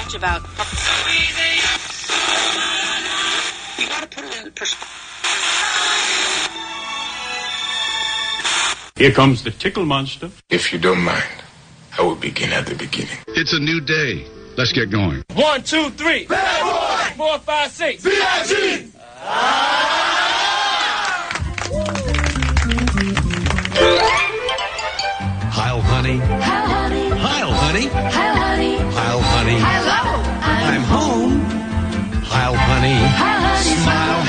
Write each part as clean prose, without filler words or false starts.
much about. You gotta put it in perspective. Here comes the tickle monster. If you don't mind, I will begin at the beginning. It's a new day. Let's get going. 1, 2, 3. Bad boy! 4, 5, 6. B.I.G. Heil, honey. Heil, honey. Heil, honey. Heil, honey. Heil, honey. Hello. I'm home. Heil, honey. Heil, honey. Smile,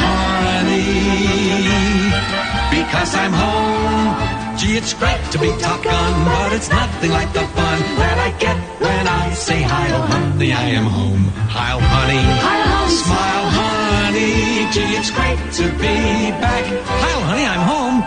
honey. Because I'm home. Gee, it's great to be Top Gun, but it's nothing like the fun that I get when I say Heil, honey, I am home. Heil, honey. Heil, honey. Smile, honey. Gee, it's great to be back. Heil, honey, I'm home.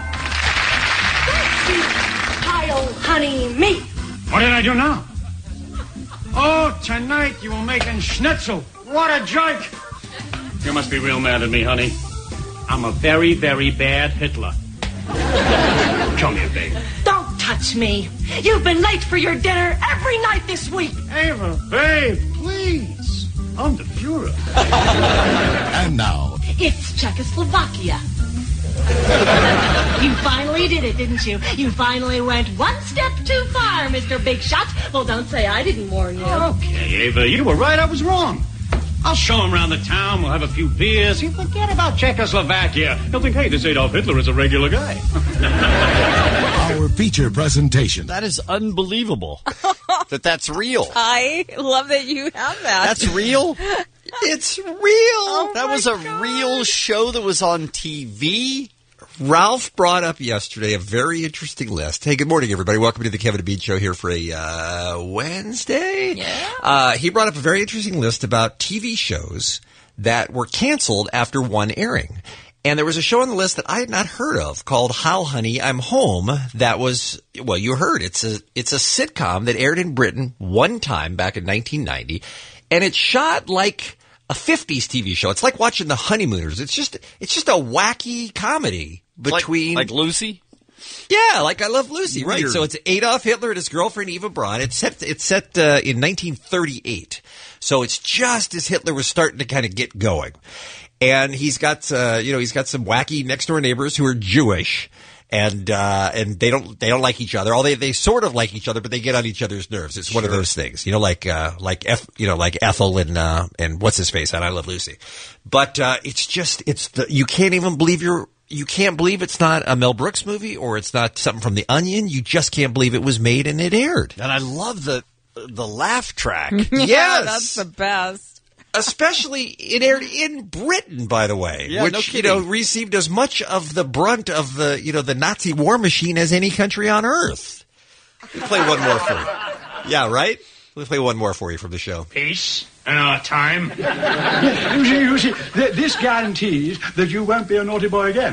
Heil, honey, me. What did I do now? Oh, tonight you were making schnitzel. What a jerk. You must be real mad at me, honey. I'm a very, very bad Hitler. Come here, babe. Don't touch me. You've been late for your dinner every night this week. Ava, babe, please. I'm the Fuhrer. And now, It's Czechoslovakia. You finally did it, didn't you? You finally went one step too far, Mr. Big Shot. Well, don't say I didn't warn you. Okay, Ava, you were right. I was wrong. I'll show him around the town. We'll have a few beers. He'll forget about Czechoslovakia. He'll think, hey, this Adolf Hitler is a regular guy. our feature presentation. That is unbelievable. That's real. I love that you have that. That's real? It's real. Oh that was a real show that was on TV. Ralph brought up yesterday a very interesting list. Hey, good morning, everybody. Welcome to the Kevin and Bean Show here for a Wednesday. Yeah. He brought up a very interesting list about TV shows that were canceled after one airing. And there was a show on the list that I had not heard of called Heil, Honey, I'm Home. That was, well, you heard. It's a sitcom that aired in Britain one time back in 1990. And it's shot like a 50s TV show. It's like watching The Honeymooners. It's just a wacky comedy between like Lucy. Yeah, like I Love Lucy, right? Weird. So it's Adolf Hitler and his girlfriend Eva Braun. It's set in 1938. So it's just as Hitler was starting to kind of get going, and he's got some wacky next door neighbors who are Jewish. And they don't like each other. They sort of like each other, but they get on each other's nerves. It's one of those things, like Ethel and what's his face on I Love Lucy. But, you can't even believe you can't believe it's not a Mel Brooks movie or it's not something from The Onion. You just can't believe it was made and it aired. And I love the laugh track. Yeah, that's the best. Especially it aired in Britain, by the way, which, received as much of the brunt of the Nazi war machine as any country on earth. We'll play one more for you. Yeah, right? We'll play one more for you from the show. Peace in our time. You see, this guarantees that you won't be a naughty boy again.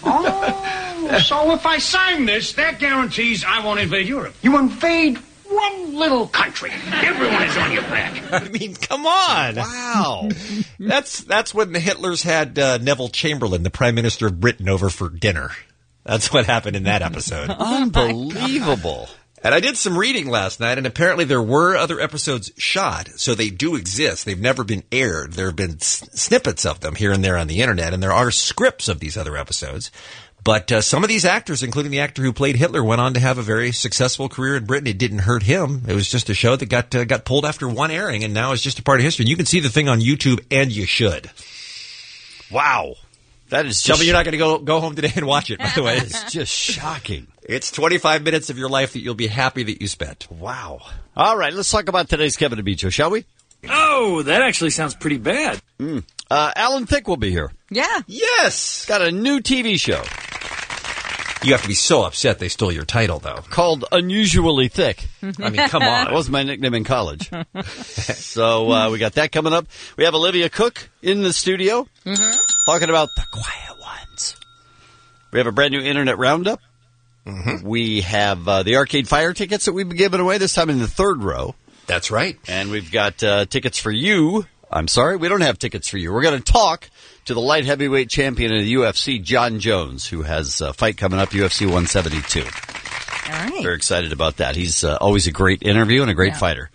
So if I sign this, that guarantees I won't invade Europe. You invade one little country. Everyone is on your back. I mean, come on. Wow. That's when the Hitlers had Neville Chamberlain, the Prime Minister of Britain, over for dinner. That's what happened in that episode. Unbelievable. And I did some reading last night, and apparently there were other episodes shot, so they do exist. They've never been aired. There have been snippets of them here and there on the internet, and there are scripts of these other episodes. But some of these actors, including the actor who played Hitler, went on to have a very successful career in Britain. It didn't hurt him. It was just a show that got pulled after one airing, and now is just a part of history. And you can see the thing on YouTube, and you should. Wow. That is Tell me you're not going to go home today and watch it, by the way. It's just shocking. It's 25 minutes of your life that you'll be happy that you spent. Wow. All right, let's talk about today's Kevin and Bean Show, shall we? Oh, that actually sounds pretty bad. Alan Thicke will be here. Yeah. Yes! Got a new TV show. You have to be so upset they stole your title, though. Called Unusually Thick. I mean, come on. That was my nickname in college. So we got that coming up. We have Olivia Cook in the studio talking about The Quiet Ones. We have a brand new Internet Roundup. We have the Arcade Fire tickets that we've been giving away, this time in the third row. That's right. And we've got tickets for you. I'm sorry, we don't have tickets for you. We're going to talk to the light heavyweight champion of the UFC, John Jones, who has a fight coming up, UFC 172. All right. Very excited about that. He's always a great interview and a great fighter.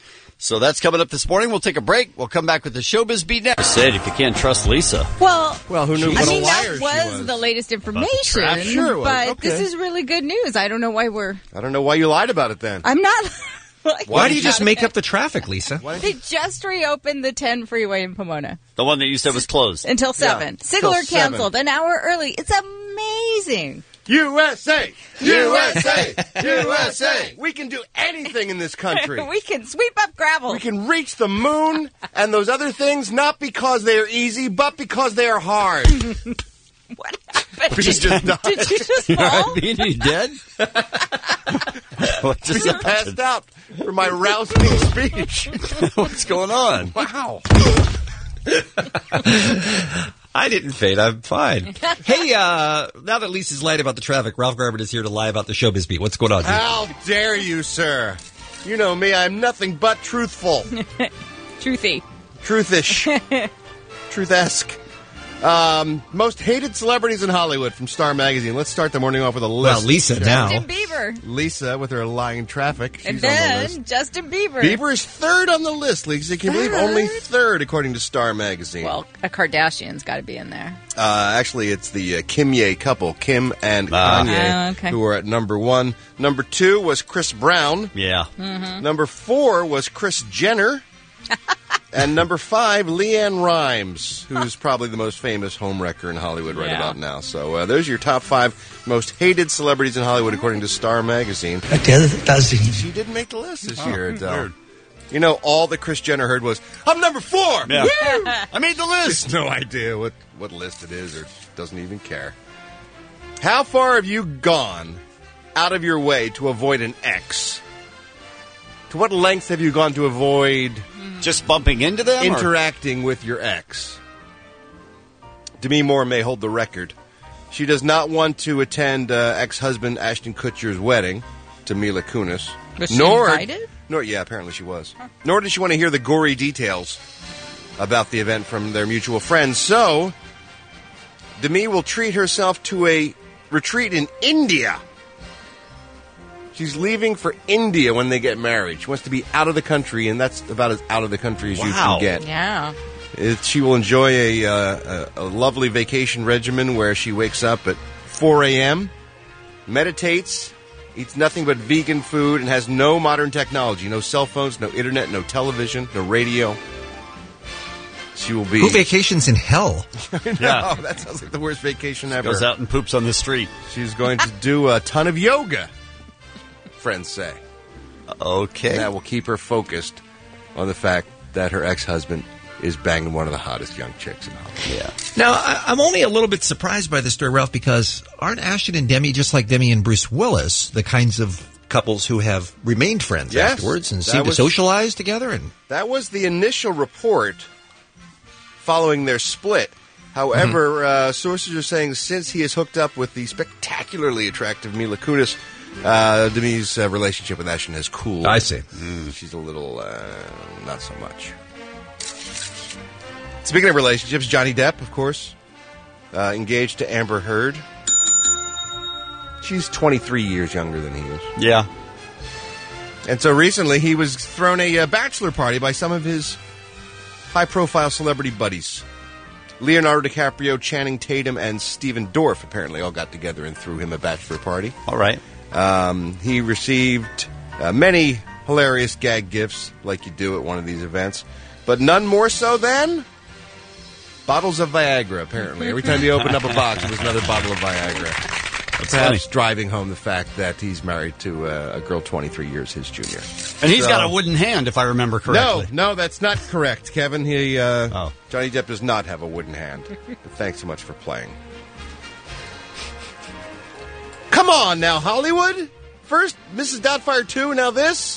So that's coming up this morning. We'll take a break. We'll come back with the Showbiz Beat next. Said if you can't trust Lisa. Well, who knew what a liar that was she was? the latest information. Sure it was. But Okay. this is really good news. I don't know why I don't know why you lied about it then. I'm not. Why do you just make up the traffic, Lisa? They just reopened the 10 freeway in Pomona. The one that you said was closed. Until 7. Yeah, Sigler till 7. canceled an hour early. It's amazing. USA! USA! USA! We can do anything in this country. We can sweep up gravel. We can reach the moon and those other things, not because they are easy, but because they are hard. What happened? Did you just die? Did you just fall? Beat, are you dead? What just You passed out for my rousing speech. What's going on? Wow. I didn't faint. I'm fine. Hey, now that Lisa's lied about the traffic, Ralph Garman is here to lie about the Showbiz Beat. What's going on, dude? How dare you, sir? You know me, I'm nothing but truthful. Truthy. Truthish. Truth-esque. Most hated celebrities in Hollywood from Star Magazine. Let's start the morning off with a list. Well, Lisa now. Justin Bieber. Lisa with her lying traffic. She's And on the then list. Justin Bieber. Bieber is third on the list, Lisa. Can you believe only third, according to Star Magazine? Well, a Kardashian's got to be in there. Actually, it's the Kim Ye couple, Kim and Kanye, okay. who are at number 1. Number 2 was Chris Brown. Yeah. Number 4 was Kris Jenner. And number 5, Leanne Rimes, who's probably the most famous homewrecker in Hollywood right about now. So those are your top 5 most hated celebrities in Hollywood, according to Star Magazine. She didn't make the list this year, Adele. weird. You know, all that Kris Jenner heard was, I'm number 4! Yeah. Woo! I made the list. No idea what list it is, or doesn't even care. How far have you gone out of your way to avoid an ex? To what length have you gone to avoid Just bumping into them? or- interacting with your ex? Demi Moore may hold the record. She does not want to attend ex-husband Ashton Kutcher's wedding to Mila Kunis. Was she invited? Yeah, apparently she was. Nor did she want to hear the gory details about the event from their mutual friends. So, Demi will treat herself to a retreat in India. She's leaving for India when they get married. She wants to be out of the country, and that's about as out of the country as you can get. Yeah. She will enjoy a lovely vacation regimen where she wakes up at 4 a.m., meditates, eats nothing but vegan food, and has no modern technology. No cell phones, no internet, no television, no radio. She will be... Who vacations in hell? Yeah. That sounds like the worst vacation ever. Goes out and poops on the street. She's going to do a ton of yoga, friends say. Okay. And that will keep her focused on the fact that her ex-husband is banging one of the hottest young chicks in Hollywood. Yeah. Now, I'm only a little bit surprised by this story, Ralph, because aren't Ashton and Demi, just like Demi and Bruce Willis, the kinds of couples who have remained friends Yes, afterwards and that seem to was- socialize together? And That was the initial report following their split. However, sources are saying since he is hooked up with the spectacularly attractive Mila Kunis, Demi's relationship with Ashton has cooled. I see. She's a little, not so much. Speaking of relationships, Johnny Depp, of course, engaged to Amber Heard. She's 23 years younger than he is. Yeah. And so recently he was thrown a bachelor party by some of his high-profile celebrity buddies. Leonardo DiCaprio, Channing Tatum, and Stephen Dorff apparently all got together and threw him a bachelor party. All right. He received many hilarious gag gifts, like you do at one of these events, but none more so than bottles of Viagra, apparently. Every time he opened up a box, it was another bottle of Viagra. Perhaps driving home the fact that he's married to a girl 23 years his junior. And he's got a wooden hand, if I remember correctly. No, that's not correct, Kevin. Johnny Depp does not have a wooden hand. But thanks so much for playing. Come on now, Hollywood. First, Mrs. Doubtfire 2, now this.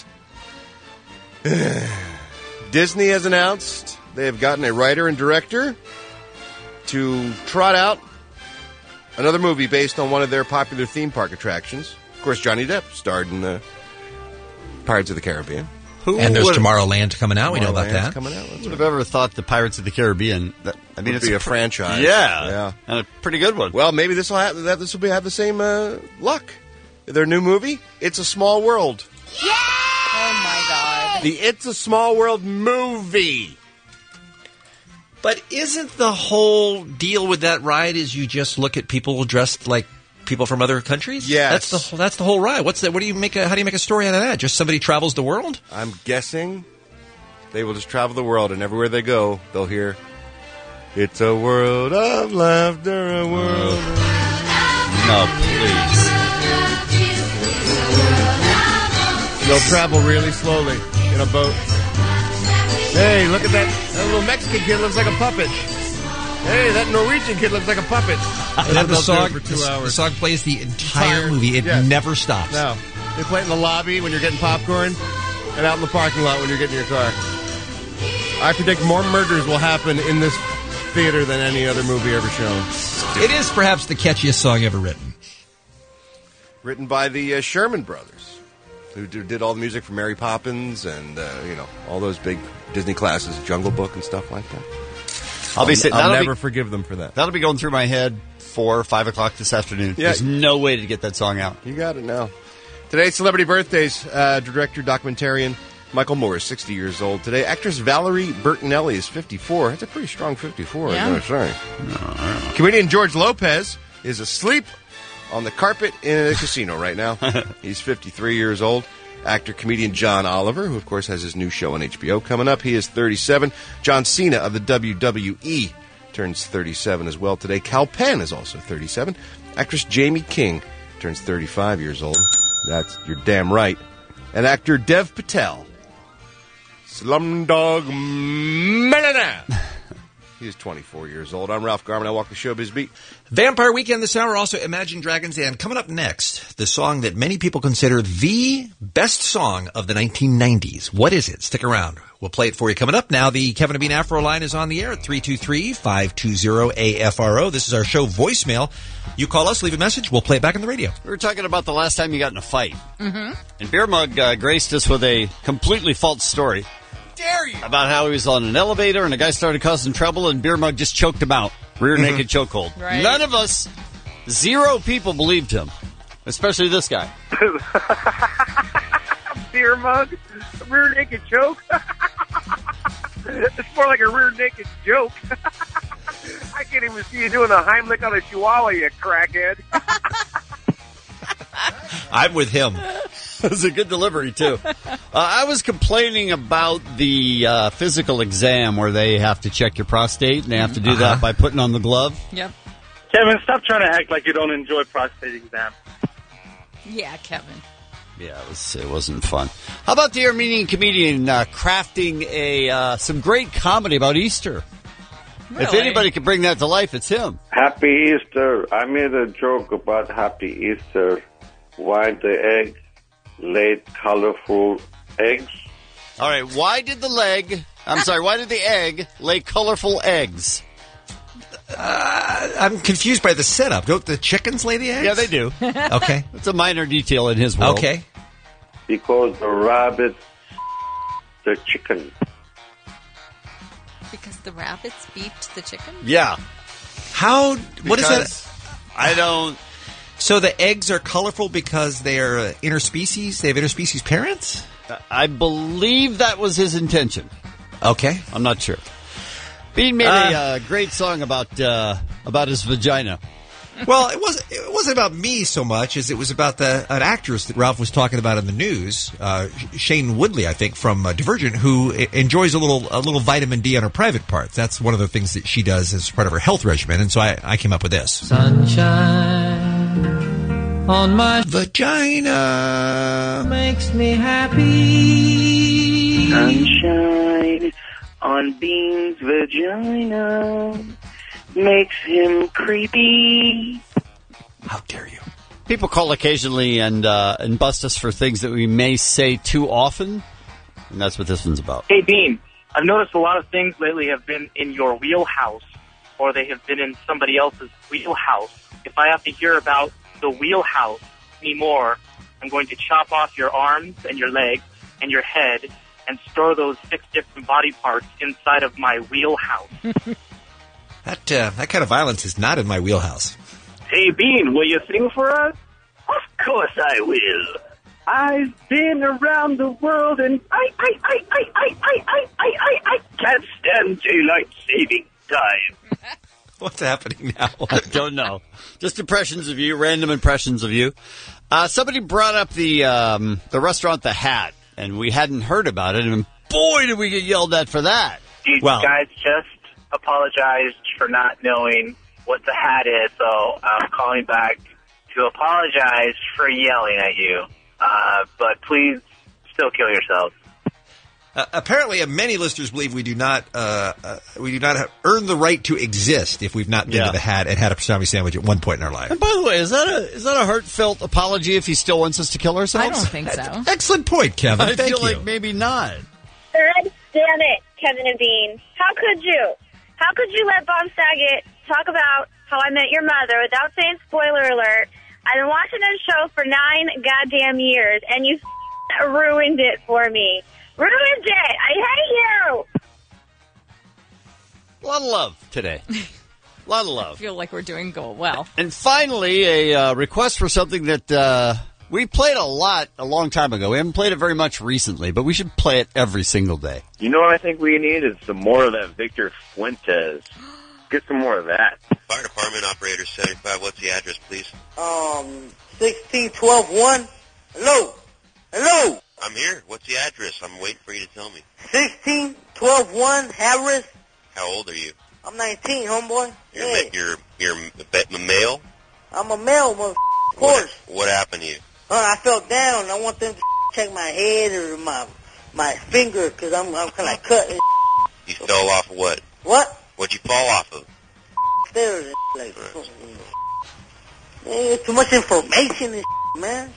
Disney has announced they have gotten a writer and director to trot out another movie based on one of their popular theme park attractions. Of course, Johnny Depp starred in the Pirates of the Caribbean. And there's Tomorrowland coming out. We know about Tomorrowland's that. coming out. Who would have ever thought the Pirates of the Caribbean? Would be a franchise. Yeah, and a pretty good one. Well, maybe this will have the same luck. Their new movie, It's a Small World. Oh, my God. The It's a Small World movie. But isn't the whole deal with that ride is you just look at people dressed like people from other countries? Yes. That's the whole ride. How do you make a story out of that? Just somebody travels the world? I'm guessing they will just travel the world, and everywhere they go, they'll hear, "It's a world of laughter, a world of..." No, please. They'll travel really slowly in a boat. Hey, look at that little Mexican kid looks like a puppet. Hey, that Norwegian kid looks like a puppet. And then the song, for 2 hours. the song plays the entire movie. It never stops. No. They play it in the lobby when you're getting popcorn and out in the parking lot when you're getting your car. I predict more murders will happen in this theater than any other movie ever shown. It is perhaps the catchiest song ever written. Written by the Sherman Brothers, who did all the music for Mary Poppins and, all those big Disney classics, Jungle Book and stuff like that. I'll never forgive them for that. That'll be going through my head 4 or 5 o'clock this afternoon. Yeah. There's no way to get that song out. You got it now. Today's celebrity birthdays. Director, documentarian Michael Moore is 60 years old today. Actress Valerie Bertinelli is 54. That's a pretty strong 54, Yeah. I'm going to say. Comedian George Lopez is asleep on the carpet in a casino right now. He's 53 years old. Actor, comedian John Oliver, who, of course, has his new show on HBO coming up. He is 37. John Cena of the WWE turns 37 as well today. Cal Penn is also 37. Actress Jamie King turns 35 years old. That's you're damn right. And actor Dev Patel. Slumdog Millionaire. He is 24 years old. I'm Ralph Garman. I walk the Showbiz Beat. Vampire Weekend this hour, also Imagine Dragons, and coming up next, the song that many people consider the best song of the 1990s. What is it? Stick around. We'll play it for you coming up now. The Kevin and Bean Afro line is on the air at 323-520-AFRO. This is our show voicemail. You call us, leave a message, we'll play it back on the radio. We were talking about the last time you got in a fight. Mm-hmm. And Beer Mug graced us with a completely false story. Dare you? About how he was on an elevator and a guy started causing trouble and Beer Mug just choked him out. Rear naked chokehold. Right. None of us, 0 people believed him. Especially this guy. Beer Mug? A rear naked choke? It's more like a rear naked joke. I can't even see you doing a Heimlich on a Chihuahua, you crackhead. I'm with him. It was a good delivery, too. I was complaining about the physical exam where they have to check your prostate, and they have to do that by putting on the glove. Yep. Kevin, stop trying to act like you don't enjoy prostate exams. Yeah, Kevin. Yeah, it wasn't fun. How about the Armenian comedian crafting some great comedy about Easter? Really? If anybody could bring that to life, it's him. Happy Easter. I made a joke about Happy Easter. Why the egg laid colorful eggs? All right, why did the egg lay colorful eggs? I'm confused by the setup. Don't the chickens lay the eggs? Yeah, they do. Okay. It's a minor detail in his world. Okay. Because the rabbit, the chicken. Because the rabbits beat the chicken? Yeah. What is that? I don't... So the eggs are colorful because they're interspecies? They have interspecies parents? I believe that was his intention. Okay. I'm not sure. Bean made a great song about his vagina. Well, it wasn't about me so much as it was about an actress that Ralph was talking about in the news, Shane Woodley, I think, from Divergent, who enjoys a little vitamin D on her private parts. That's one of the things that she does as part of her health regimen, and so I came up with this. Sunshine on my vagina makes me happy. Sunshine on Bean's vagina makes him creepy. How dare you? People call occasionally and bust us for things that we may say too often, and that's what this one's about. Hey, Bean, I've noticed a lot of things lately have been in your wheelhouse, or they have been in somebody else's wheelhouse. If I have to hear about the wheelhouse anymore, I'm going to chop off your arms and your legs and your head and store those 6 different body parts inside of my wheelhouse. That kind of violence is not in my wheelhouse. Hey, Bean, will you sing for us? Of course I will. I've been around the world and I can't stand daylight saving time. What's happening now? I don't know. Just impressions of you, random impressions of you. Somebody brought up the restaurant The Hat, and we hadn't heard about it, and boy, did we get yelled at for that. You guys just apologized for not knowing what The Hat is, so I'm calling back to apologize for yelling at you. But please still kill yourselves. Apparently, many listeners believe we do not earn the right to exist if we've not been to The Hat and had a pastrami sandwich at one point in our life. And by the way, is that a heartfelt apology if he still wants us to kill ourselves? I don't think so. Excellent point, Kevin. I Thank feel you. like maybe not. God damn it, Kevin and Bean. How could you? How could you let Bob Saget talk about How I Met Your Mother without saying spoiler alert? I've been watching this show for 9 goddamn years, and you ruined it for me. Ruined it! I hate you! A lot of love today. A lot of love. I feel like we're doing well. And finally, a request for something that we played a lot a long time ago. We haven't played it very much recently, but we should play it every single day. You know what I think we need is some more of that Victor Fuentes. Get some more of that. Fire Department, Operator 75. What's the address, please? 16121. Hello? Hello? I'm here. What's the address? I'm waiting for you to tell me. 16121 Harris. How old are you? I'm 19, homeboy. You're a male? I'm a male, of course. What happened to you? I fell down. I want them to check my head or my finger because I'm kind of cut. You fell off of what? What? What'd you fall off of? Stairs. Like, man, too much information and man.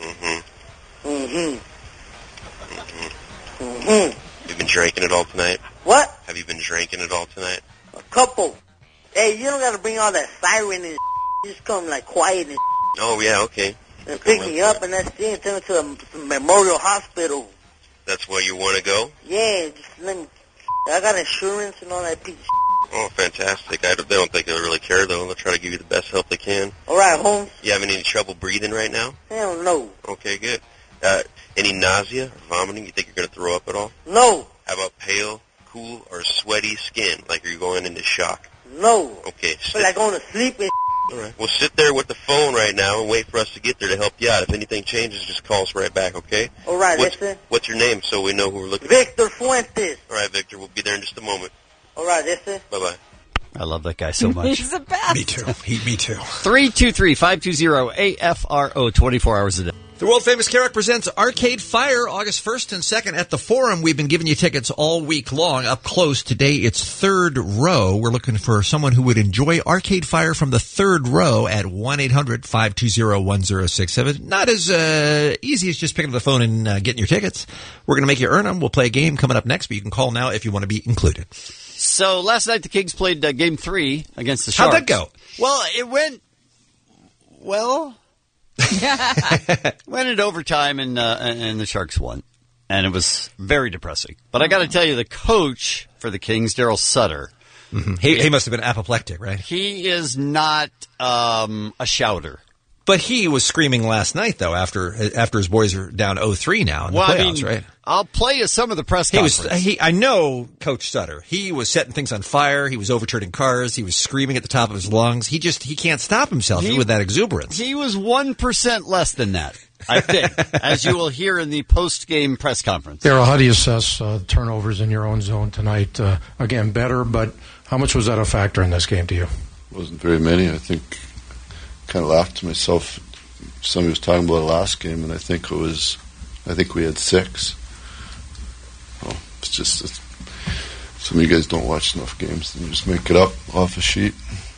You've been drinking it all tonight? What? Have you been drinking it all tonight? A couple. Hey, you don't got to bring all that siren and just come like quiet and Oh, yeah, okay. and pick me up and that's it. Take me to the Memorial Hospital. That's where you want to go? Yeah, just let me. I got insurance and all that piece of Oh, fantastic. They don't think they'll really care, though. They'll try to give you the best help they can. All right, Holmes. You having any trouble breathing right now? Hell no. Okay, good. Any nausea or vomiting? You think you're going to throw up at all? No. How about pale, cool, or sweaty skin, like you're going into shock? No. Okay. But like going to sleep and All right. Well, sit there with the phone right now and wait for us to get there to help you out. If anything changes, just call us right back, okay? All right, listen. What's your name so we know who we're looking Victor Fuentes. for? All right, Victor. We'll be there in just a moment. All right, listen. Bye-bye. I love that guy so much. He's the best. Me too. Me too. 323-520-AFRO 24 hours a day. The world-famous Kerouac presents Arcade Fire August 1st and 2nd at the Forum. We've been giving you tickets all week long. Up close today, it's third row. We're looking for someone who would enjoy Arcade Fire from the third row at 1-800-520-1067. Not as easy as just picking up the phone and getting your tickets. We're going to make you earn them. We'll play a game coming up next, but you can call now if you want to be included. So last night the Kings played Game 3 against the Sharks. How'd that go? Well, it went well. Went into overtime and the Sharks won, and it was very depressing. But I got to tell you, the coach for the Kings, Daryl Sutter, he must have been apoplectic, right? He is not a shouter. But he was screaming last night, though, after his boys are down 0-3 now in the playoffs, right? I'll play you some of the press conference. I know Coach Sutter. He was setting things on fire. He was overturning cars. He was screaming at the top of his lungs. He can't stop himself with that exuberance. He was 1% less than that, I think, as you will hear in the post-game press conference. Daryl, how do you assess turnovers in your own zone tonight? Again, better, but how much was that a factor in this game to you? Wasn't very many. I think kind of laughed to myself. Somebody was talking about the last game, and I think we had 6. Well, it's just some of you guys don't watch enough games, and you just make it up off a sheet.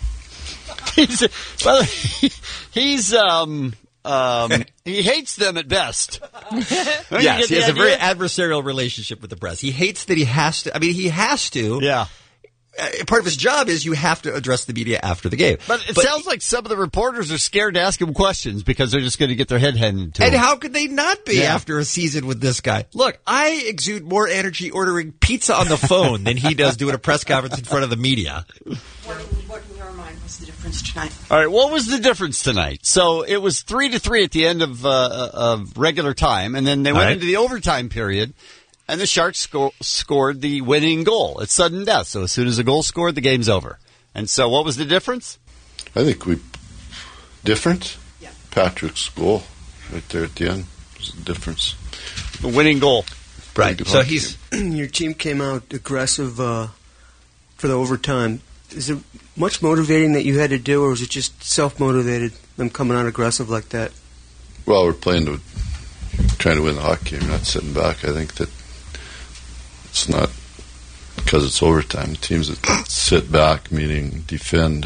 He hates them at best. Yes, he has a very adversarial relationship with the press. He hates that he has to. I mean, he has to. Yeah. Part of his job is you have to address the media after the game. But it sounds like some of the reporters are scared to ask him questions because they're just going to get their head handed to them. And how could they not be after a season with this guy? Look, I exude more energy ordering pizza on the phone than he does doing a press conference in front of the media. What's in your mind? What's the difference tonight? All right, what was the difference tonight? So it was 3-3 at the end of regular time, and then they went into the overtime period, and the Sharks scored the winning goal. It's sudden death, so as soon as a goal scored, the game's over. And so what was the difference? I think different? Yeah. Patrick's goal right there at the end was the difference. The winning goal. Right. So he's... Your team came out aggressive for the overtime. Is it much motivating that you had to do, or was it just self-motivated, them coming out aggressive like that? Well, we're trying to win the hockey game, not sitting back. I think that it's not because it's overtime. Teams that sit back, meaning defend,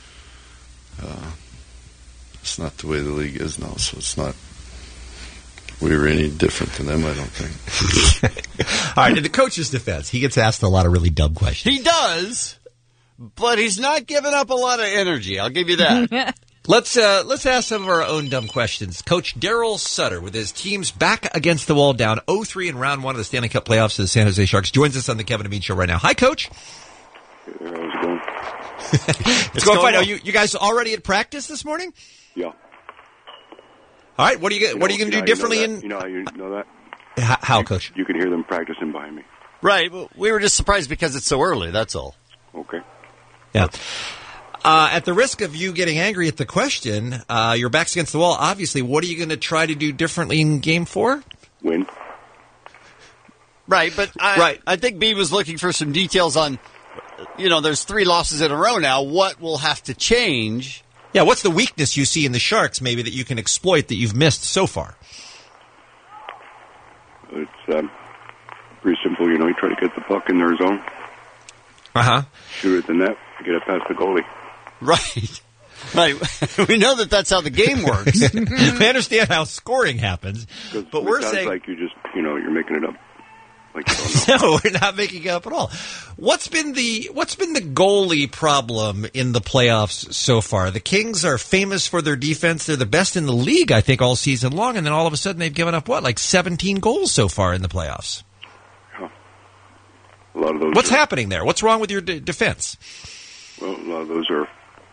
it's not the way the league is now, so it's not... We were any different than them, I don't think. All right, in the coach's defense, he gets asked a lot of really dumb questions. He does, but he's not giving up a lot of energy. I'll give you that. Let's ask some of our own dumb questions. Coach Daryl Sutter, with his teams back against the wall, down 0-3 in round 1 of the Stanley Cup playoffs to the San Jose Sharks, joins us on the Kevin and Bean Show right now. Hi, Coach. How's it going? It's going fine. Well. Are you guys already at practice this morning? Yeah. All right. What are you going to do differently? You know how you know that? How, Coach? You can hear them practicing behind me. Right. We were just surprised because it's so early. That's all. Okay. Yeah. At the risk of you getting angry at the question, your back's against the wall. Obviously, what are you going to try to do differently in Game 4? Win. Right, but I think B was looking for some details on, there's 3 losses in a row now. What will have to change? Yeah, what's the weakness you see in the Sharks, maybe, that you can exploit that you've missed so far? It's pretty simple. You try to get the puck in their zone. Uh-huh. Shoot it at the net, get it past the goalie. Right. Right. We know that that's how the game works. We understand how scoring happens, but we're saying... like you just, you're making it up. Like you don't know. No, we're not making it up at all. What's been the goalie problem in the playoffs so far? The Kings are famous for their defense. They're the best in the league, I think, all season long, and then all of a sudden they've given up, 17 goals so far in the playoffs? Yeah. A lot of those. What's happening there? What's wrong with your defense? Well, a lot of those are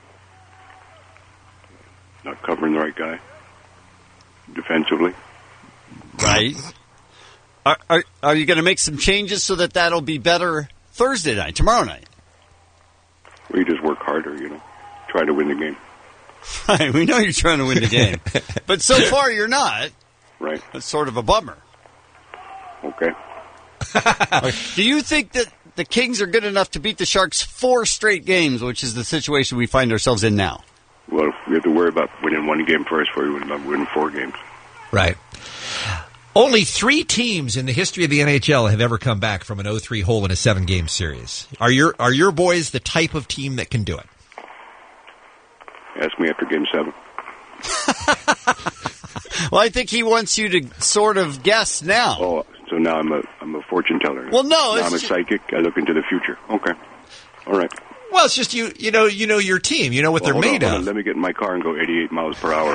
not covering the right guy defensively. Right. Are you going to make some changes so that that'll be better Thursday night, tomorrow night? Well, you just work harder, try to win the game. Right, we know you're trying to win the game. But so far you're not. Right. That's sort of a bummer. Okay. Do you think that the Kings are good enough to beat the Sharks 4 straight games, which is the situation we find ourselves in now? Well, we have to worry about winning 1 game first before we win 4 games. Right. Only 3 teams in the history of the NHL have ever come back from an 0-3 hole in a 7-game series. Are your boys the type of team that can do it? Ask me after Game 7. Well, I think he wants you to sort of guess now. Oh, so now I'm a fortune teller. Well, no, now I'm a psychic. I look into the future. Okay, all right. Well, it's just you know your team. You know what they're made of. Let me get in my car and go 88 miles per hour.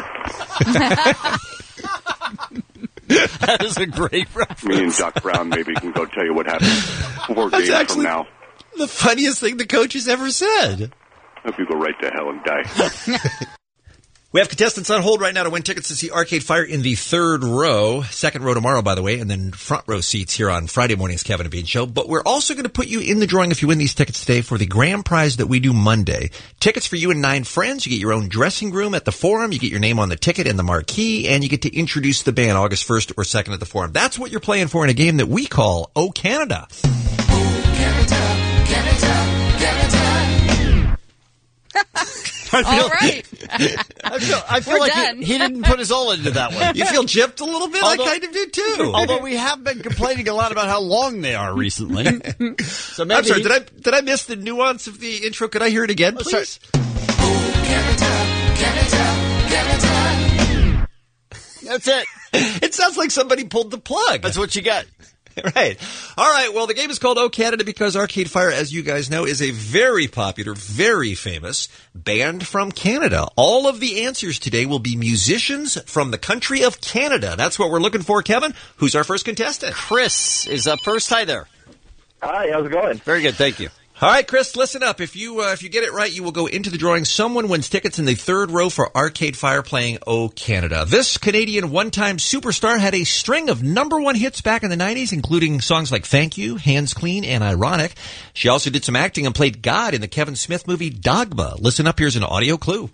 That is a great reference. Me and Doc Brown maybe can go tell you what happened 4 days from now. The funniest thing the coach has ever said. I hope you go right to hell and die. We have contestants on hold right now to win tickets to see Arcade Fire in the 3rd row. 2nd row tomorrow, by the way, and then front row seats here on Friday morning's Kevin and Bean Show. But we're also going to put you in the drawing if you win these tickets today for the grand prize that we do Monday. Tickets for you and 9 friends. You get your own dressing room at the Forum. You get your name on the ticket and the marquee, and you get to introduce the band August 1st or 2nd at the Forum. That's what you're playing for in a game that we call Oh Canada. Oh Canada, Canada, Canada. All right. I feel like he didn't put his all into that one. You feel gypped a little bit? I kind of do too. Although we have been complaining a lot about how long they are recently. So maybe I'm sorry, did I miss the nuance of the intro? Could I hear it again, please? Oh, Canada, Canada, Canada. That's it. It sounds like somebody pulled the plug. That's what you got. Right. All right. Well, the game is called Oh Canada because Arcade Fire, as you guys know, is a very popular, very famous band from Canada. All of the answers today will be musicians from the country of Canada. That's what we're looking for, Kevin. Who's our first contestant? Chris is up first. Hi there. Hi, how's it going? Very good, thank you. All right, Chris, listen up. If you get it right, you will go into the drawing. Someone wins tickets in the third row for Arcade Fire playing O Canada. This Canadian one-time superstar had a string of number one hits back in the 90s, including songs like Thank You, Hands Clean, and Ironic. She also did some acting and played God in the Kevin Smith movie Dogma. Listen up, here's an audio clue.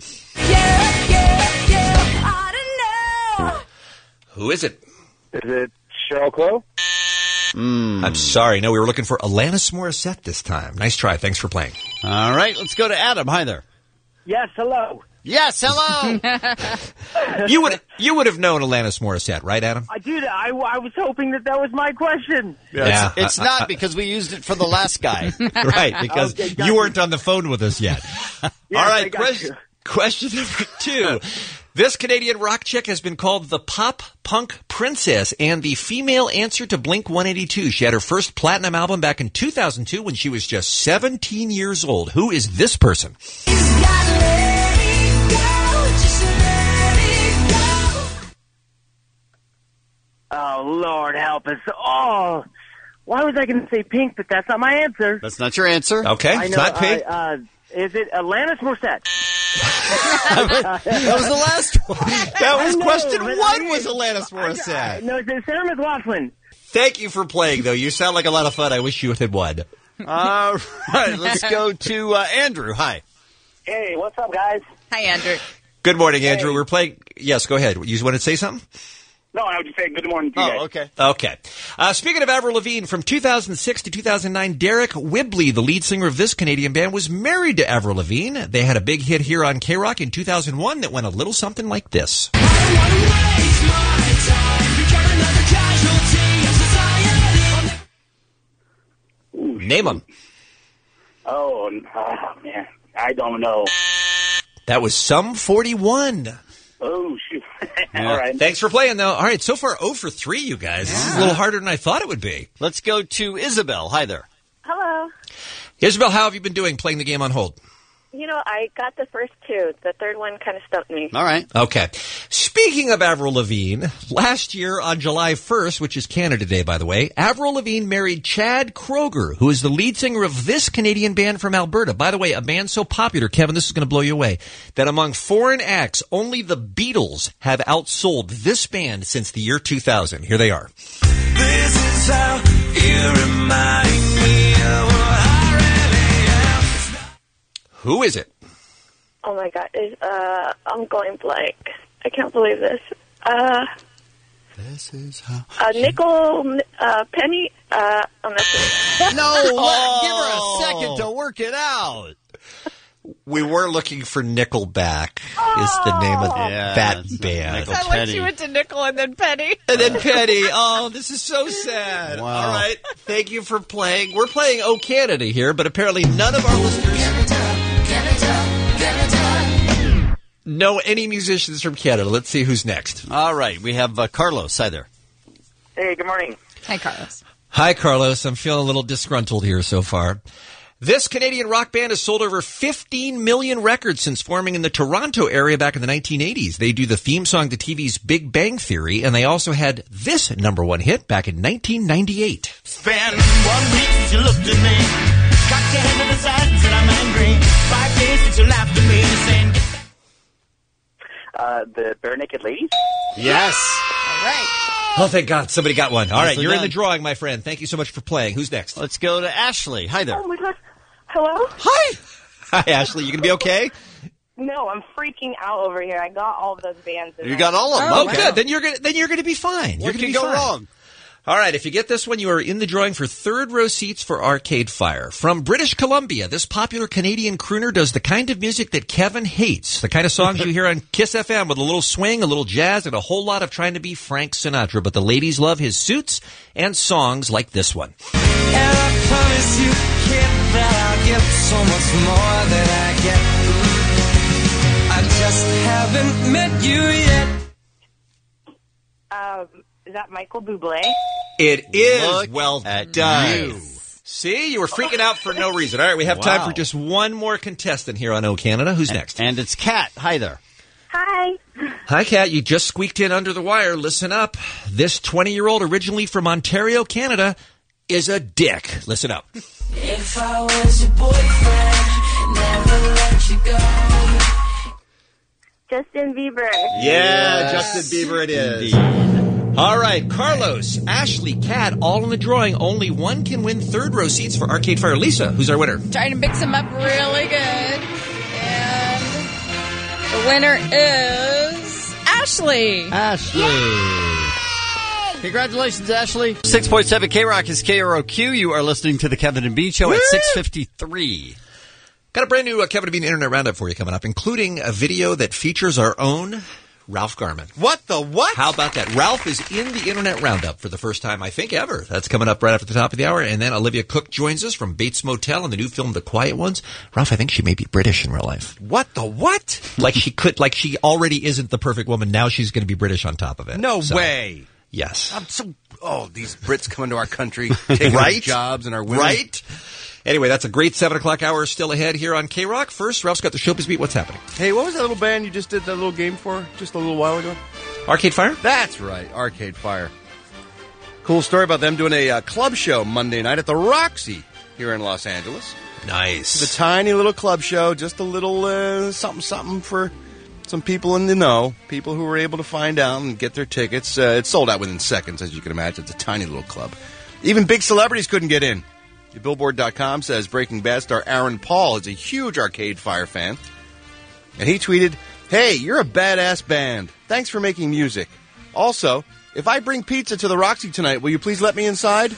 Who is it? Is it Sheryl Crow? I'm sorry. No, we were looking for Alanis Morissette this time. Nice try. Thanks for playing. All right, let's go to Adam. Hi there. Yes, hello. Yes, hello. You would have known Alanis Morissette, right, Adam? I did. I was hoping that was my question. Yeah. It's not because we used it for the last guy. Right, because Okay, you weren't on the phone with us yet. Yes, All right, I got you. question number 2. This Canadian rock chick has been called the pop punk princess and the female answer to Blink-182. She had her first platinum album back in 2002 when she was just 17 years old. Who is this person? Oh, Lord help us. Oh, why was I going to say Pink, but that's not my answer. That's not your answer. Okay, I it's know, not Pink. Is it Alanis Morissette? That was the last one. That was question 1 was Alanis Morissette. No, it's Sarah McLachlan. Thank you for playing, though. You sound like a lot of fun. I wish you had won. All right, let's go to Andrew. Hi. Hey, what's up, guys? Hi, Andrew. Good morning, Andrew. We're playing... Yes, go ahead. You want to say something? No, I would just say good morning to you guys. Okay. Okay. Speaking of Avril Lavigne, from 2006 to 2009, Derek Whibley, the lead singer of this Canadian band, was married to Avril Lavigne. They had a big hit here on K-Rock in 2001 that went a little something like this. Name them. Oh, man. I don't know. That was Sum 41. Oh, shoot. Yeah. All right. Thanks for playing, though. All right, so far 0 for 3, you guys. This is a little harder than I thought it would be. Let's go to Isabel. Hi there. Hello. Isabel, how have you been doing playing the game on hold? You know, I got the first 2. The third one kind of stumped me. All right. Okay. Speaking of Avril Lavigne, last year on July 1st, which is Canada Day, by the way, Avril Lavigne married Chad Kroeger, who is the lead singer of this Canadian band from Alberta. By the way, a band so popular, Kevin, this is going to blow you away, that among foreign acts, only the Beatles have outsold this band since the year 2000. Here they are. This is how you remind me of what I really am. Who is it? Oh, my God. I'm going blank. I can't believe this. This is how... Nickel, Penny, I'm not sure. No, give her a second to work it out. We were looking for Nickelback is the name of that band. I like you went to Nickel and then Penny. And then Penny. Oh, this is so sad. Wow. All right. Thank you for playing. We're playing O Canada here, but apparently none of our listeners know any musicians from Canada. Let's see who's next. All right, we have Carlos. Hi there. Hey, good morning. Hi, Carlos. Hi, Carlos. I'm feeling a little disgruntled here so far. This Canadian rock band has sold over 15 million records since forming in the Toronto area back in the 1980s. They do the theme song to TV's Big Bang Theory, and they also had this number one hit back in 1998. Spend 1 week since you looked at me. Cocked your head to the side and said I'm angry. 5 days since you laughed at me saying... The Bare Naked Ladies? Yes. All right. Oh, thank God. Somebody got one. All right, Nicely you're in done. the drawing, my friend. Thank you so much for playing. Who's next? Let's go to Ashley. Hi there. Oh, my God. Hello? Hi. Hi, Ashley. You going to be okay? No, I'm freaking out over here. I got all of those bands. You got all of them. Oh, Okay. good. Then you're going to be fine. What You're can going to be go fine. wrong? All right, if you get this one, you are in the drawing for third row seats for Arcade Fire. From British Columbia, this popular Canadian crooner does the kind of music that Kevin hates. The kind of songs you hear on Kiss FM with a little swing, a little jazz, and a whole lot of trying to be Frank Sinatra. But the ladies love his suits and songs like this one. And I promise you, kid, that I'll give so much more than I get. I just haven't met you yet. Is that Michael Bublé? It is. Look well at done. you. See, you were freaking out for no reason. All right, we have time for just one more contestant here on O Canada. Who's next? And it's Kat. Hi there. Hi. Hi, Kat. You just squeaked in under the wire. Listen up. This 20-year-old, originally from Ontario, Canada, is a dick. Listen up. If I was your boyfriend, never let you go. Justin Bieber. Yeah, Justin Bieber it is. All right, Carlos, Ashley, Kat, all in the drawing. Only one can win third row seats for Arcade Fire. Lisa, who's our winner? Trying to mix them up really good. And the winner is Ashley. Congratulations, Ashley. 6.7 K-Rock is KROQ. You are listening to the Kevin and Bean Show at 6:53. Got a brand new Kevin and Bean Internet Roundup for you coming up, including a video that features our own Ralph Garman. What the what? How about that? Ralph is in the Internet Roundup for the first time, I think, ever. That's coming up right after the top of the hour. And then Olivia Cook joins us from Bates Motel in the new film The Quiet Ones. Ralph, I think she may be British in real life. What the what? Like she already isn't the perfect woman. Now she's going to be British on top of it. No way. Yes. I'm so... Oh, these Brits coming to our country, taking our jobs and our women. Right? Anyway, that's a great 7 o'clock hour still ahead here on K-Rock. First, Ralph's got the Showbiz Beat. What's happening? Hey, what was that little band you just did that little game for just a little while ago? Arcade Fire? That's right, Arcade Fire. Cool story about them doing a club show Monday night at the Roxy here in Los Angeles. Nice. It's a tiny little club show, just a little something for some people in the know, people who were able to find out and get their tickets. It sold out within seconds, as you can imagine. It's a tiny little club. Even big celebrities couldn't get in. Billboard.com says Breaking Bad star Aaron Paul is a huge Arcade Fire fan. And he tweeted, "Hey, you're a badass band. Thanks for making music. Also, if I bring pizza to the Roxy tonight, will you please let me inside?"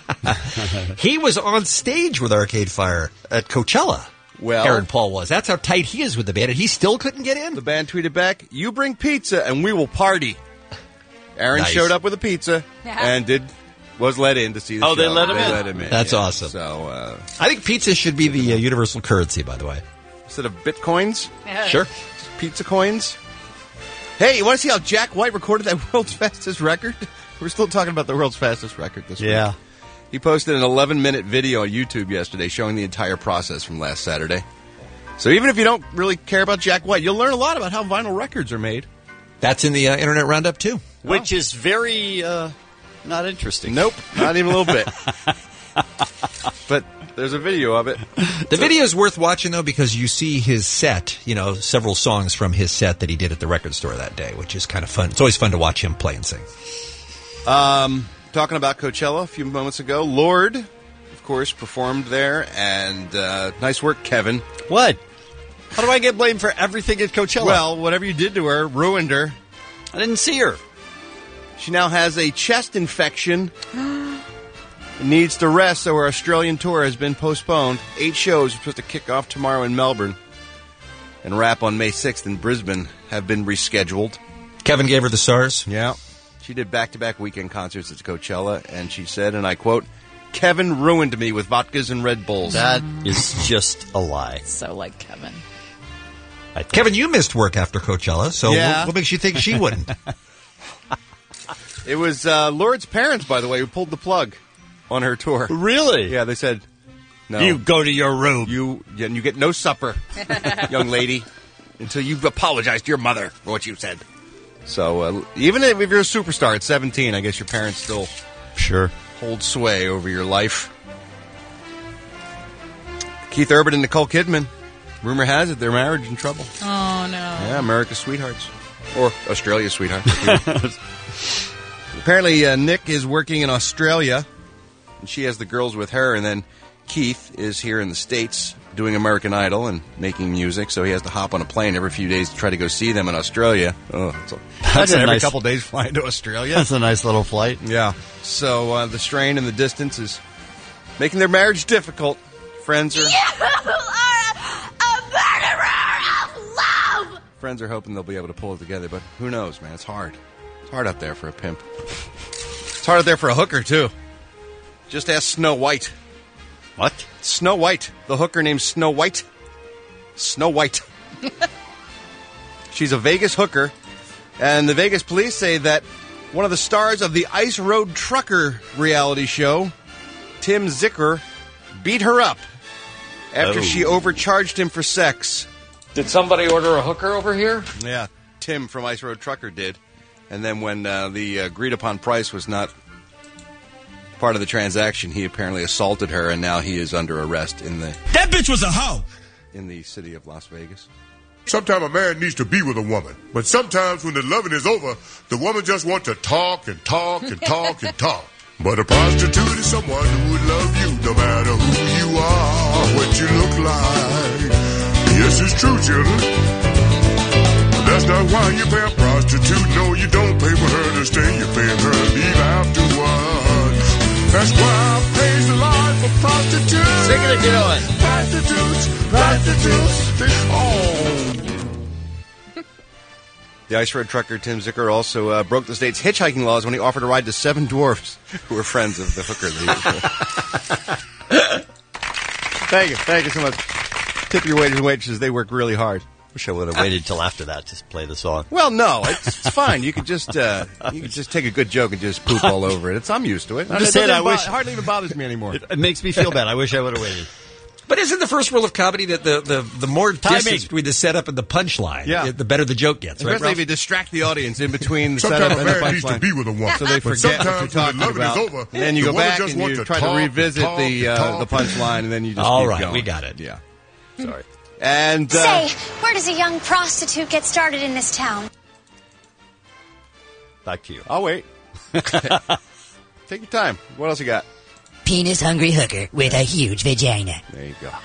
He was on stage with Arcade Fire at Coachella. Well, Aaron Paul was. That's how tight he is with the band, and he still couldn't get in? The band tweeted back, "You bring pizza and we will party." Aaron Nice. showed up with a pizza and was let in to see the show. They let him in? Let him in. That's yeah. awesome. So, I think pizza should be the universal currency, by the way. instead of Bitcoins, Sure. pizza coins. Hey, you want to see how Jack White recorded that world's fastest record? We're still talking about the world's fastest record this week. Yeah. He posted an 11-minute video on YouTube yesterday showing the entire process from last Saturday. So even if you don't really care about Jack White, you'll learn a lot about how vinyl records are made. That's in the Internet Roundup, too. Which is very not interesting. Nope, not even a little bit. But there's a video of it. The video is worth watching, though, because you see his set, several songs from his set that he did at the record store that day, which is kind of fun. It's always fun to watch him play and sing. Talking about Coachella a few moments ago, Lorde, of course, performed there, and nice work, Kevin. What? How do I get blamed for everything at Coachella? Well, whatever you did to her ruined her. I didn't see her. She now has a chest infection. Needs to rest, so her Australian tour has been postponed. 8 shows are supposed to kick off tomorrow in Melbourne and wrap on May 6th in Brisbane have been rescheduled. Kevin gave her the SARS. Yeah. She did back-to-back weekend concerts at Coachella, and she said, and I quote, "Kevin ruined me with vodkas and Red Bulls." That is just a lie. So like Kevin. Kevin, you missed work after Coachella, so Yeah. what makes you think she wouldn't? It was Lorde's parents, by the way, who pulled the plug on her tour. Really? Yeah, they said, "No, You go to your room. you get no supper, young lady, until you've apologized to your mother for what you said." So even if you're a superstar at 17, I guess your parents still Sure. hold sway over your life. Keith Urban and Nicole Kidman. Rumor has it their marriage in trouble. Oh, no. Yeah, America's sweethearts. Or Australia's sweethearts. Apparently, Nick is working in Australia, and she has the girls with her, and then Keith is here in the States doing American Idol and making music, so he has to hop on a plane every few days to try to go see them in Australia. Oh, that's a every nice- couple days flying to Australia. That's a nice little flight. Yeah. So the strain and the distance is making their marriage difficult. Friends are friends are hoping they'll be able to pull it together, but who knows, man? It's hard. It's hard out there for a pimp. It's hard out there for a hooker too. Just ask Snow White. What? Snow White. The hooker named Snow White. Snow White. She's a Vegas hooker, and the Vegas police say that one of the stars of the Ice Road Trucker reality show, Tim Zicker, beat her up after she overcharged him for sex. Did somebody order a hooker over here? Yeah, Tim from Ice Road Trucker did. And then when the agreed-upon price was not part of the transaction, he apparently assaulted her, and now he is under arrest in the That bitch was a hoe! in the city of Las Vegas. Sometimes a man needs to be with a woman, but sometimes when the loving is over, the woman just wants to talk and talk and talk and talk. But a prostitute is someone who would love you no matter who you are, what you look like. Yes, it's true, children. That's not why you pay a prostitute. No, you don't pay for her to stay. You pay her to leave afterwards. That's why I pays the line for prostitutes. Sing it if you know it. Prostitutes. Oh. The Ice Road trucker Tim Zicker also broke the state's hitchhiking laws when he offered a ride to 7 dwarfs who were friends of the hooker leader. Thank you so much. Tip your waiters and waitresses; they work really hard. Wish I would have waited till after that to play the song. Well, no, it's fine. You could just take a good joke and just poop all over it. I'm used to it. I'm just saying, it hardly even bothers me anymore. It makes me feel bad. I wish I would have waited. But isn't the first rule of comedy that the more Timing. distance between the setup and the punchline, the better the joke gets, right, Especially Ralph? if you distract the audience in between the Sometimes setup and a the man needs to punchline. be with a woman. So they But forget what you're sometimes when talking the loving about. is over, And then you the go woman back just and wants you to try talk to and revisit talk the and talk. punchline, and then you just All keep right, going. we got it. Yeah. Sorry. And Say, where does a young prostitute get started in this town? Back to you. I'll wait. Take your time. What else you got? Penis-hungry hooker with a huge vagina. There you go.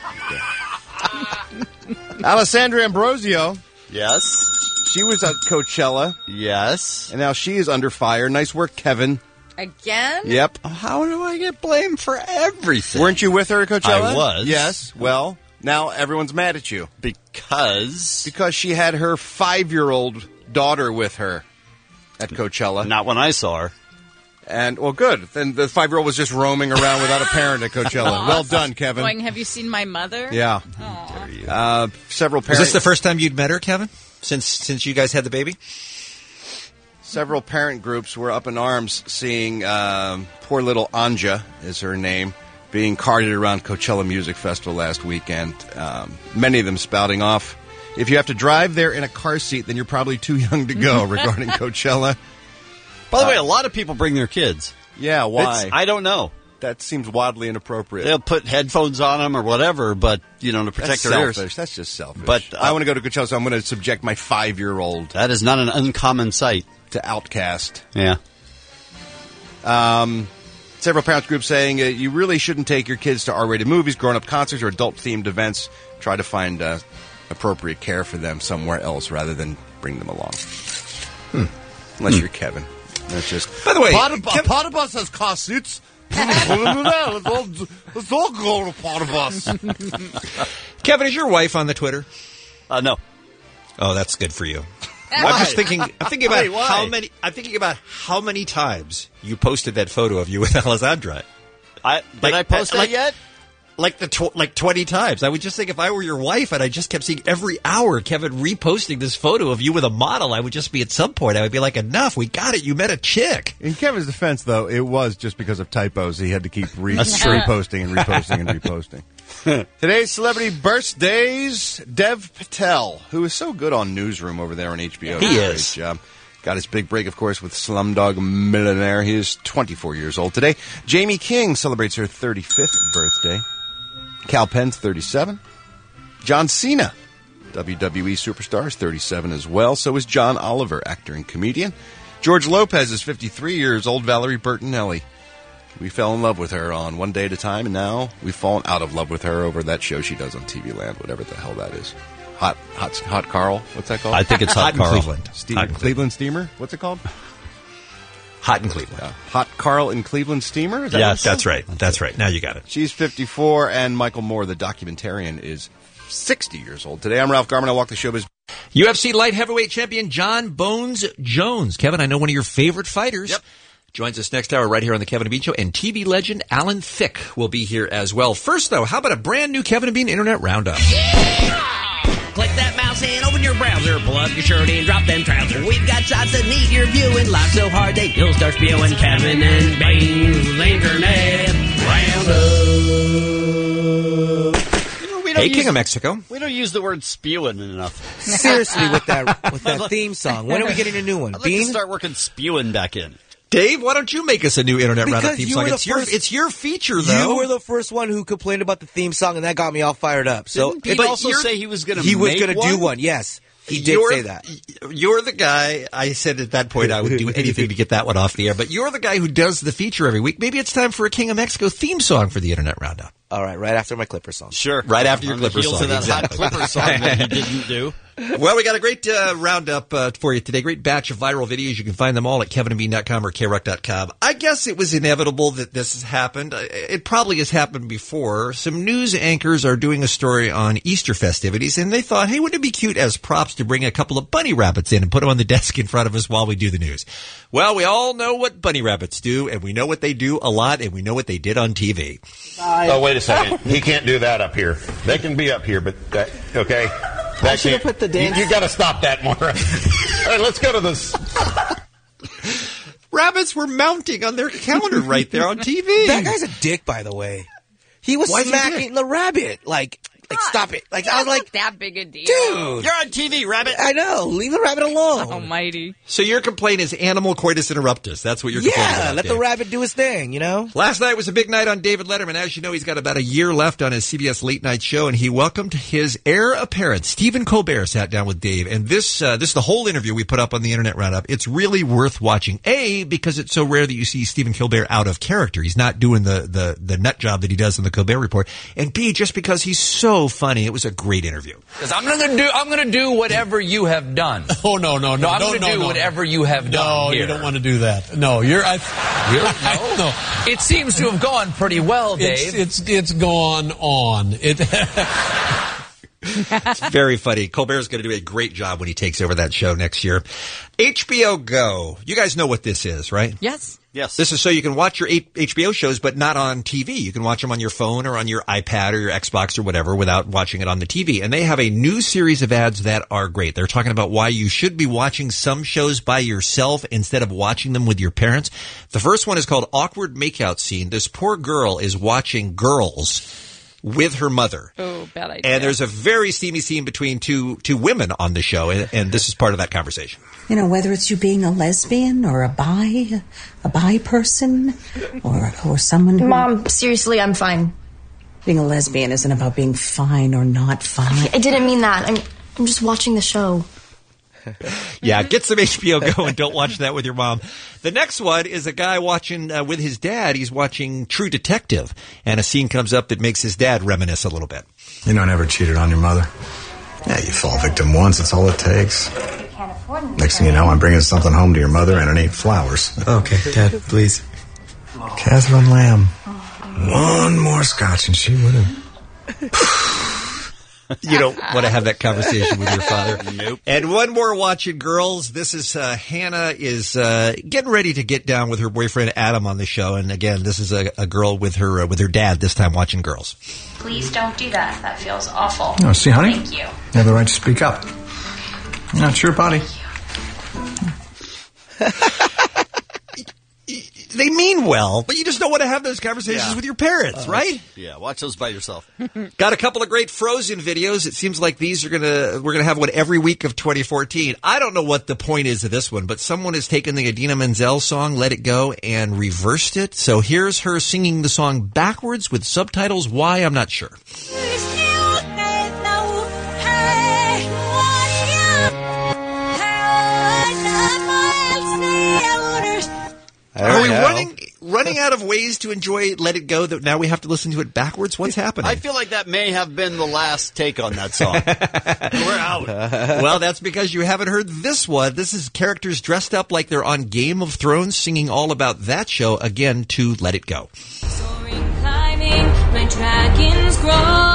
Alessandra Ambrosio. Yes. She was at Coachella. Yes. And now she is under fire. Nice work, Kevin. Again? Yep. How do I get blamed for everything? Weren't you with her at Coachella? I was. Yes. Well, now everyone's mad at you. Because she had her 5-year-old daughter with her at Coachella. Not when I saw her. And, well, good. Then the 5-year-old was just roaming around without a parent at Coachella. Well done, Kevin. Going, have you seen my mother? Yeah. Several Was parents. this the first time you'd met her, Kevin? Since you guys had the baby? Several parent groups were up in arms seeing poor little Anja, is her name, being carted around Coachella Music Festival last weekend. Many of them spouting off, if you have to drive there in a car seat, then you're probably too young to go regarding Coachella. By the way, a lot of people bring their kids. Yeah, why? I don't know. That seems wildly inappropriate. They'll put headphones on them or whatever, but, to protect That's their selfish. ears. That's just selfish. But I want to go to Coachella, so I'm going to subject my 5-year-old. That is not an uncommon sight. To Outcast. Yeah. Several parents groups saying you really shouldn't take your kids to R-rated movies, grown-up concerts, or adult-themed events. Try to find appropriate care for them somewhere else rather than bring them along. Unless you're Kevin. That's just. By the way, Potibus has car seats. Let's all go to Potibus. Kevin, is your wife on the Twitter? No. Oh, that's good for you. I'm just thinking. I'm thinking about Wait, why? how many. I'm thinking about how many times you posted that photo of you with Alessandra. Did I post that yet? Like 20 times. I would just think if I were your wife and I just kept seeing every hour Kevin reposting this photo of you with a model, I would just be at some point. I would be like, enough. We got it. You met a chick. In Kevin's defense, though, it was just because of typos. He had to keep reposting and reposting and reposting. Today's celebrity birthdays, Dev Patel, who is so good on Newsroom over there on HBO. He Great is. job. Got his big break, of course, with Slumdog Millionaire. He is 24 years old today. Jamie King celebrates her 35th birthday. Cal Penn's 37. John Cena, WWE superstar, is 37 as well. So is John Oliver, actor and comedian. George Lopez is 53 years old. Valerie Bertinelli. We fell in love with her on One Day at a Time, and now we've fallen out of love with her over that show she does on TV Land, whatever the hell that is. Hot Carl? What's that called? I think it's Hot Carl. Cleveland. Cleveland Steamer? What's it called? Hot in Cleveland. Hot Carl in Cleveland Steamer? Is that Yes, that's right. That's right. Now you got it. She's 54, and Michael Moore, the documentarian, is 60 years old. Today, I'm Ralph Garman. I walk the showbiz. UFC light heavyweight champion John Bones Jones. Kevin, I know one of your favorite fighters. Yep. Joins us next hour right here on the Kevin and Bean Show. And TV legend Alan Thicke will be here as well. First, though, how about a brand new Kevin and Bean Internet Roundup? Click that mouse and open your browser. Pull up your shirt and drop them trousers. We've got shots that need your viewing. Laugh so hard that you'll start spewing. Kevin and Bean's Internet Roundup. Hey, King of Mexico. We don't use the word spewing enough. Seriously, with that theme song. When are we getting a new one? I'd like to start working spewing back in. Dave, why don't you make us a new Internet Because Roundup theme you song? were the It's your feature, though. You were the first one who complained about the theme song, and that got me all fired up. So, Didn't Pete also say he was going to He was make going to do one? one. Yes, he did say that. You're the guy, I said at that point I would do anything to get that one off the air, but you're the guy who does the feature every week. Maybe it's time for a King of Mexico theme song for the Internet Roundup. All right after my Clipper song. Sure. Right after your On the Clipper heels song. of that exactly. hot Clipper song that he didn't do. Well, we got a great roundup for you today. Great batch of viral videos. You can find them all at kevinandbean.com or krock.com. I guess it was inevitable that this has happened. It probably has happened before. Some news anchors are doing a story on Easter festivities, and they thought, hey, wouldn't it be cute as props to bring a couple of bunny rabbits in and put them on the desk in front of us while we do the news? Well, we all know what bunny rabbits do, and we know what they do a lot, and we know what they did on TV. Oh, wait a second. He can't do that up here. They can be up here, but okay. I should have put the dance. You got to stop that more. All right, let's go to this. Rabbits were mounting on their counter right there on TV. That guy's a dick, by the way. He was Why is he a smacking the rabbit. Like, stop it. Like, I was like, that big a deal. dude. You're on TV, rabbit. I know. Leave the rabbit alone. Almighty. So your complaint is animal coitus interruptus. That's what you're complaining about. Yeah, let the Dave. rabbit do his thing, you know? Last night was a big night on David Letterman. As you know, he's got about a year left on his CBS late night show, and he welcomed his heir apparent. Stephen Colbert sat down with Dave, and this is the whole interview we put up on the Internet Roundup. It's really worth watching. A, because it's so rare that you see Stephen Colbert out of character. He's not doing the nut job that he does in the Colbert Report. And B, just because he's so funny. It was a great interview. Because I'm gonna do whatever you have done. Oh no! I'm gonna do whatever you have done. No, here. you don't want to do that. No, you're. Really? No. It seems to have gone pretty well, Dave. It's gone on. It's very funny. Colbert's going to do a great job when he takes over that show next year. HBO Go. You guys know what this is, right? Yes. Yes. This is so you can watch your HBO shows, but not on TV. You can watch them on your phone or on your iPad or your Xbox or whatever without watching it on the TV. And they have a new series of ads that are great. They're talking about why you should be watching some shows by yourself instead of watching them with your parents. The first one is called Awkward Makeout Scene. This poor girl is watching Girls with her mother. Oh, bad idea. And there's a very steamy scene between two women on the show, and this is part of that conversation. You know, whether it's you being a lesbian or a bi person or someone who... Mom, seriously, I'm fine. Being a lesbian isn't about being fine or not fine. I didn't mean that. I'm just watching the show. Yeah, get some HBO Go and don't watch that with your mom. The next one is a guy watching with his dad. He's watching True Detective, and a scene comes up that makes his dad reminisce a little bit. You know, I never cheated on your mother. Yeah, you fall victim once, that's all it takes. Next thing you know, I'm bringing something home to your mother and it ain't flowers. Okay, Dad, please. Catherine Lamb. One more scotch and she would have... You don't want to have that conversation with your father. Nope. And one more watching Girls. This is Hannah is getting ready to get down with her boyfriend Adam on the show. And again, this is a girl with her dad this time watching Girls. Please don't do that. That feels awful. Oh, see, honey? Thank you. You have the right to speak up. No, it's your body. They mean well, but you just don't want to have those conversations with your parents, right? Yeah, watch those by yourself. Got a couple of great Frozen videos. It seems like these are we're gonna have one every week of 2014. I don't know what the point is of this one, but someone has taken the Idina Menzel song "Let It Go" and reversed it. So here's her singing the song backwards with subtitles. Why? I'm not sure. Are we running out of ways to enjoy Let It Go that now we have to listen to it backwards? What's happening? I feel like that may have been the last take on that song. We're out. Well, that's because you haven't heard this one. This is characters dressed up like they're on Game of Thrones singing all about that show again to Let It Go. Soaring, climbing, my dragons grow.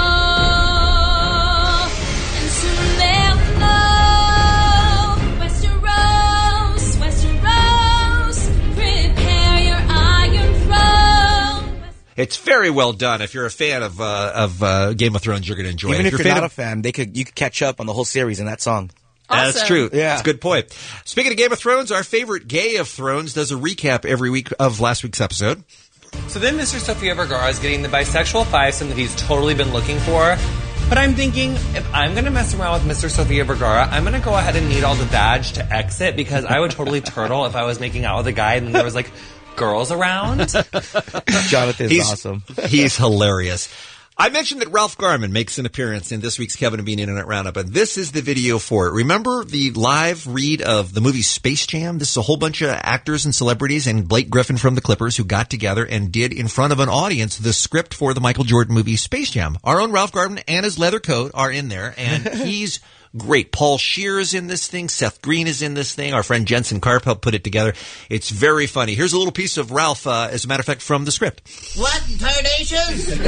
And soon they'll flow. Westeros, Westeros, prepare your iron throne. It's very well done. If you're a fan of Game of Thrones, you're going to enjoy Even it. if you're not a fan, you could catch up on the whole series in that song. Awesome. That's true. Yeah. That's a good point. Speaking of Game of Thrones, our favorite Gay of Thrones does a recap every week of last week's episode. So then Mr. Sofia Vergara is getting the bisexual threesome that he's totally been looking for. But I'm thinking, if I'm going to mess around with Mr. Sofia Vergara, I'm going to go ahead and need all the badge to exit because I would totally turtle if I was making out with a guy and there was like girls around. Jonathan's awesome. He's hilarious. I mentioned that Ralph Garman makes an appearance in this week's Kevin and Bean Internet Roundup, and this is the video for it. Remember the live read of the movie Space Jam? This is a whole bunch of actors and celebrities and Blake Griffin from the Clippers who got together and did in front of an audience the script for the Michael Jordan movie Space Jam. Our own Ralph Garman and his leather coat are in there, and he's great. Paul Scheer is in this thing. Seth Green is in this thing. Our friend Jensen Karp helped put it together. It's very funny. Here's a little piece of Ralph, as a matter of fact, from the script. What in tarnations?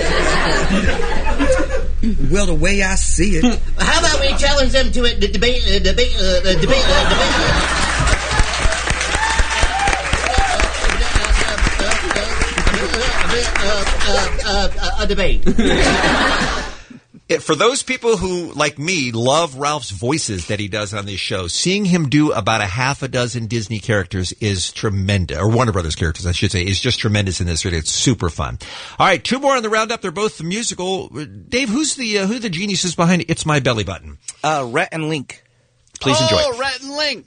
Well, the way I see it. How about we challenge them to a debate? A debate. For those people who, like me, love Ralph's voices that he does on this show, seeing him do about a half a dozen Disney characters is tremendous, or Warner Brothers characters, I should say, is just tremendous in this. It's super fun. All right, 2 more on the roundup. They're both musical. Dave, who the geniuses behind It's My Belly Button? Rhett and Link. Please enjoy. Oh, Rhett and Link.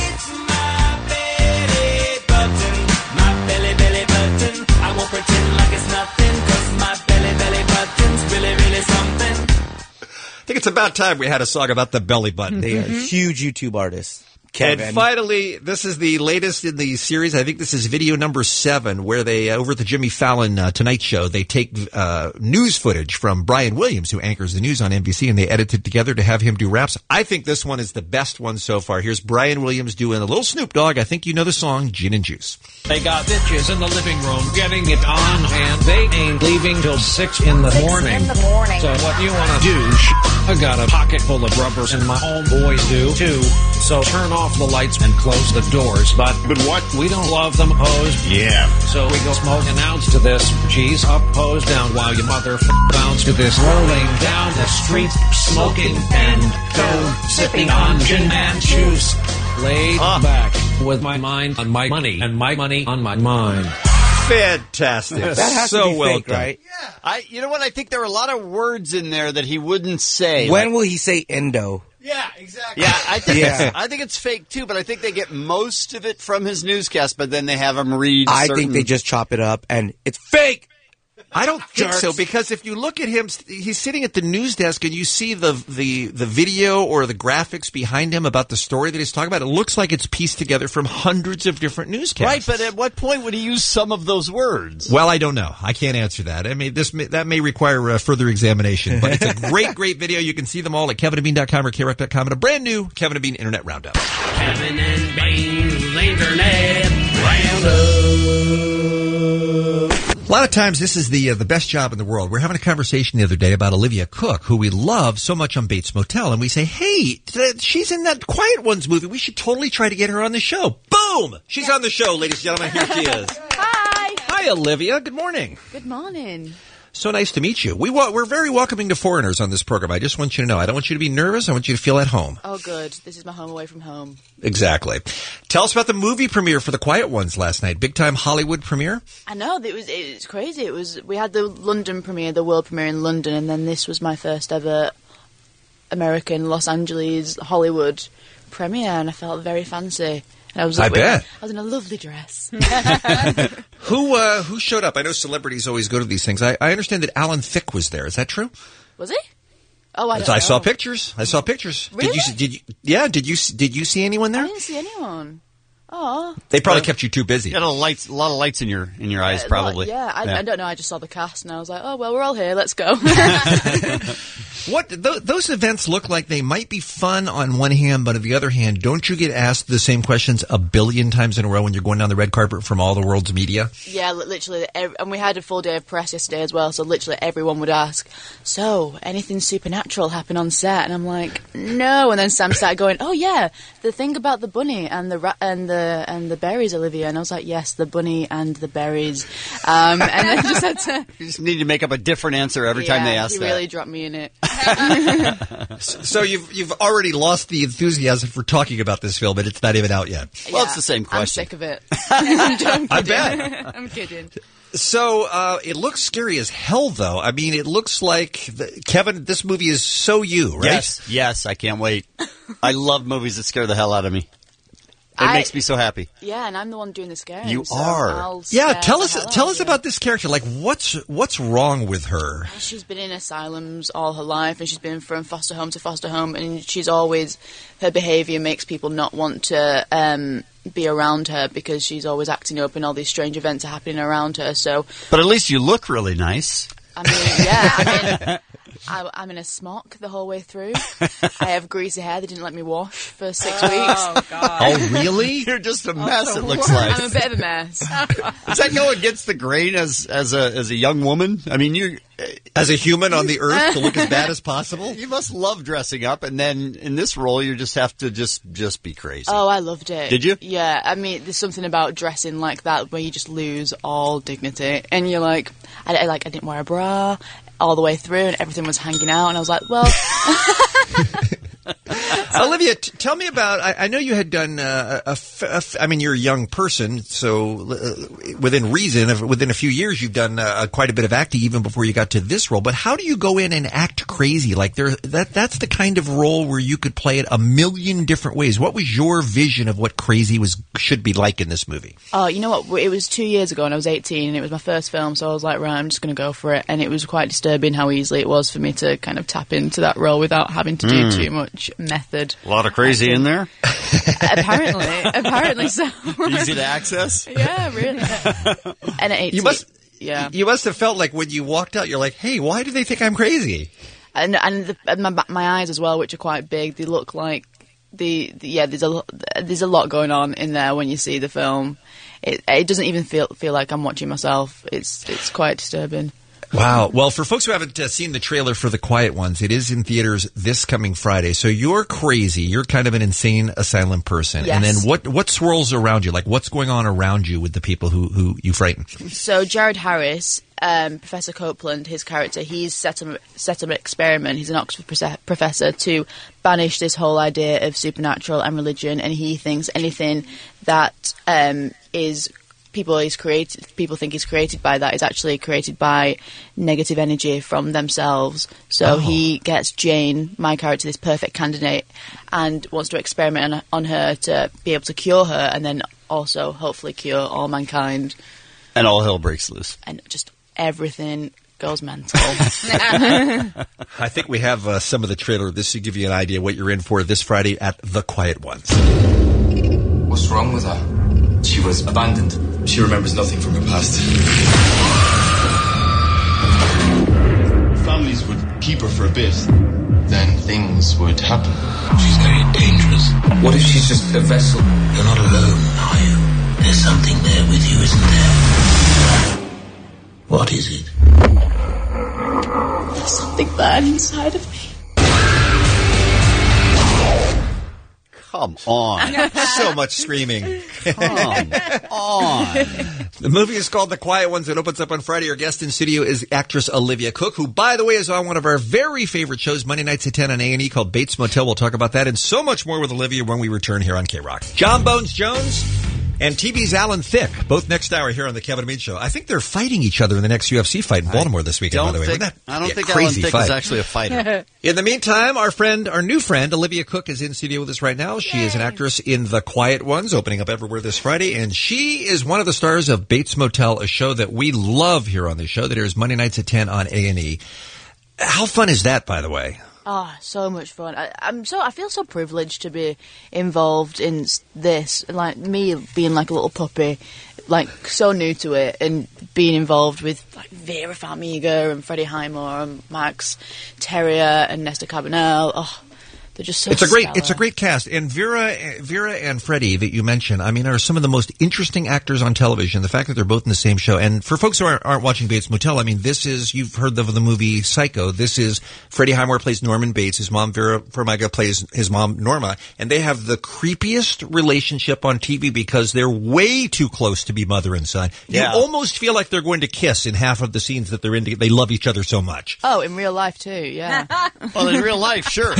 My belly button. I won't pretend like it's nothing, 'cause my belly button's really something. I think it's about time we had a song about the belly button. They are huge YouTube artists. And Kevin. finally, this is the latest in the series. I think this is video number 7, where they, over at the Jimmy Fallon Tonight Show, they take news footage from Brian Williams, who anchors the news on NBC, and they edit it together to have him do raps. I think this one is the best one so far. Here's Brian Williams doing a little Snoop Dogg. I think you know the song, Gin and Juice. They got bitches in the living room getting it on, and they ain't leaving till 6 in the morning. So what you want to do, I got a pocket full of rubbers, and my homeboys do too. So turn off the lights and close the doors. But what? We don't love them hosed. Yeah. So we go smoke and ounce to this. G's up, hose down while you bounce to this. Rolling down the street, smoking and go sipping on gin and juice. Laid back with my mind on my money and my money on my mind. Fantastic. That has so to be well fake, done. right? You know what? I think there are a lot of words in there that he wouldn't say. When will he say endo? Yeah, exactly. Yeah, I think it's fake too, but I think they get most of it from his newscast, but then they have him read I think they just chop it up and it's fake. I don't think so, because if you look at him, he's sitting at the news desk and you see the video or the graphics behind him about the story that he's talking about. It looks like it's pieced together from hundreds of different newscasts. Right, but at what point would he use some of those words? Well, I don't know. I can't answer that. I mean, that may require further examination, but it's a great video. You can see them all at kevinandbean.com or krec.com and a brand new Kevin and Bean Internet Roundup. Kevin and Bean's Internet Roundup. A lot of times, this is the best job in the world. We're having a conversation the other day about Olivia Cook, who we love so much on Bates Motel, and we say, hey, she's in that Quiet Ones movie. We should totally try to get her on the show. Boom! She's on the show, ladies and gentlemen. Here she is. Hi. Hi, Olivia. Good morning. Good morning. So nice to meet you. We're very welcoming to foreigners on this program. I just want you to know. I don't want you to be nervous. I want you to feel at home. Oh, good. This is my home away from home. Exactly. Tell us about the movie premiere for The Quiet Ones last night. Big time Hollywood premiere. I know. It was crazy. We had the London premiere, the world premiere in London, and then this was my first ever American, Los Angeles, Hollywood premiere, and I felt very fancy. And I bet. I was in a lovely dress. Who showed up? I know celebrities always go to these things. I understand that Alan Thicke was there. Is that true? Was he? Oh, I don't know. I saw pictures. Really? Did you see anyone there? I didn't see anyone. Oh. They probably kept you too busy. You had a lot of lights in your eyes, probably. I don't know. I just saw the cast and I was like, oh, well, we're all here. Let's go. Those events look like they might be fun on one hand, but on the other hand, don't you get asked the same questions a billion times in a row when you're going down the red carpet from all the world's media? Yeah, literally. And we had a full day of press yesterday as well, so literally everyone would ask, so, anything supernatural happen on set? And I'm like, no. And then Sam started going, oh, yeah, the thing about the bunny and the berries, Olivia. And I was like, yes, the bunny and the berries. And then just had to... You just need to make up a different answer every time they ask that. He really dropped me in it. So you've already lost the enthusiasm for talking about this film, and it's not even out yet. Well, it's the same question. I'm sick of it. I bet. I'm kidding. So it looks scary as hell, though. I mean, it looks like Kevin. This movie is so you, right? Yes, I can't wait. I love movies that scare the hell out of me. It makes me so happy. Yeah, and I'm the one doing the scaring. You so are. I'll Yeah, scare tell the us hell out of you. about this character. Like, what's wrong with her? She's been in asylums all her life, and she's been from foster home to foster home, and her behaviour makes people not want to be around her because she's always acting up and all these strange events are happening around her. So, But at least you look really nice. I mean, yeah, I'm in a smock the whole way through. I have greasy hair. They didn't let me wash for 6 weeks. Oh, God. Oh, really? You're just a mess, it looks like. I'm a bit of a mess. Does that go against the grain as a young woman? I mean, you as a human on the earth to look as bad as possible. You must love dressing up, and then in this role, you just have to just be crazy. Oh, I loved it. Did you? Yeah. I mean, there's something about dressing like that where you just lose all dignity, and you're like, I didn't wear a bra all the way through, and everything was hanging out, and I was like, well. Olivia, tell me about. I know you had done. I mean, you're a young person, so within reason, within a few years, you've done quite a bit of acting, even before you got to this role. But how do you go in and act crazy? Like that's the kind of role where you could play it a million different ways. What was your vision of what crazy should be like in this movie? Oh, you know what? It was 2 years ago, and I was 18, and it was my first film, so I was like, right, I'm just going to go for it. And it was quite disturbing how easy it was for me to kind of tap into that role without having to do too much method. A lot of crazy in there? Apparently so. Easy to access? Yeah, really. And at 18, you must have felt like when you walked out, you're like, hey, why do they think I'm crazy? And my eyes as well, which are quite big, they look like there's a lot going on in there when you see the film. It doesn't even feel like I'm watching myself. It's quite disturbing. Wow. Well, for folks who haven't seen the trailer for The Quiet Ones, it is in theaters this coming Friday. So you're crazy. You're kind of an insane asylum person. Yes. And then what swirls around you? Like, what's going on around you with the people who you frighten? So Jared Harris, Professor Copeland, his character, he's set up an experiment. He's an Oxford professor to banish this whole idea of supernatural and religion. And he thinks anything that people think is created by that is actually created by negative energy from themselves. So he gets Jane, my character, this perfect candidate, and wants to experiment on her to be able to cure her, and then also hopefully cure all mankind. And all hell breaks loose. And just everything goes mental. I think we have some of the trailer. This should give you an idea what you're in for this Friday at The Quiet Ones. What's wrong with her? She was abandoned. She remembers nothing from her past. Families would keep her for a bit. Then things would happen. She's very dangerous. What if she's just a vessel? You're not alone, are you? There's something there with you, isn't there? What is it? There's something bad inside of me. Come on. So much screaming. Come on. The movie is called The Quiet Ones. It opens up on Friday. Our guest in studio is actress Olivia Cooke, who, by the way, is on one of our very favorite shows, Monday nights at 10 on A&E, called Bates Motel. We'll talk about that and so much more with Olivia when we return here on K-Rock. John Bones Jones and TV's Alan Thicke, both next hour here on the Kevin and Bean Show. I think they're fighting each other in the next UFC fight in Baltimore this weekend, by the way. I don't think Alan Thicke is actually a fighter. In the meantime, our new friend, Olivia Cooke, is in studio with us right now. She is an actress in The Quiet Ones, opening up everywhere this Friday, and she is one of the stars of Bates Motel, a show that we love here on this show that airs Monday nights at 10 on A&E. How fun is that, by the way? Oh, so much fun. I feel so privileged to be involved in this. Like, me being like a little puppy, like so new to it, and being involved with like Vera Farmiga and Freddie Highmore and Max Terrier and Nesta Carbonell. Oh, They're just so It's stellar. a great cast. And Vera and Freddie that you mentioned, I mean, are some of the most interesting actors on television. The fact that they're both in the same show. And for folks who aren't watching Bates Motel, I mean, you've heard of the movie Psycho. This is Freddie Highmore plays Norman Bates. His mom, Vera Farmiga, plays his mom, Norma. And they have the creepiest relationship on TV because they're way too close to be mother and son. You almost feel like they're going to kiss in half of the scenes that they're in. They love each other so much. Oh, in real life too, yeah. Well, in real life, sure.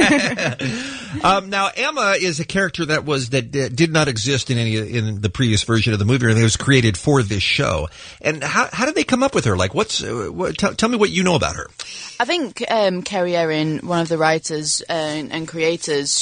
Now, Emma is a character that did not exist in the previous version of the movie, and it was created for this show. And how did they come up with her? Like, tell me what you know about her. I think Kerry Erin, one of the writers and creators,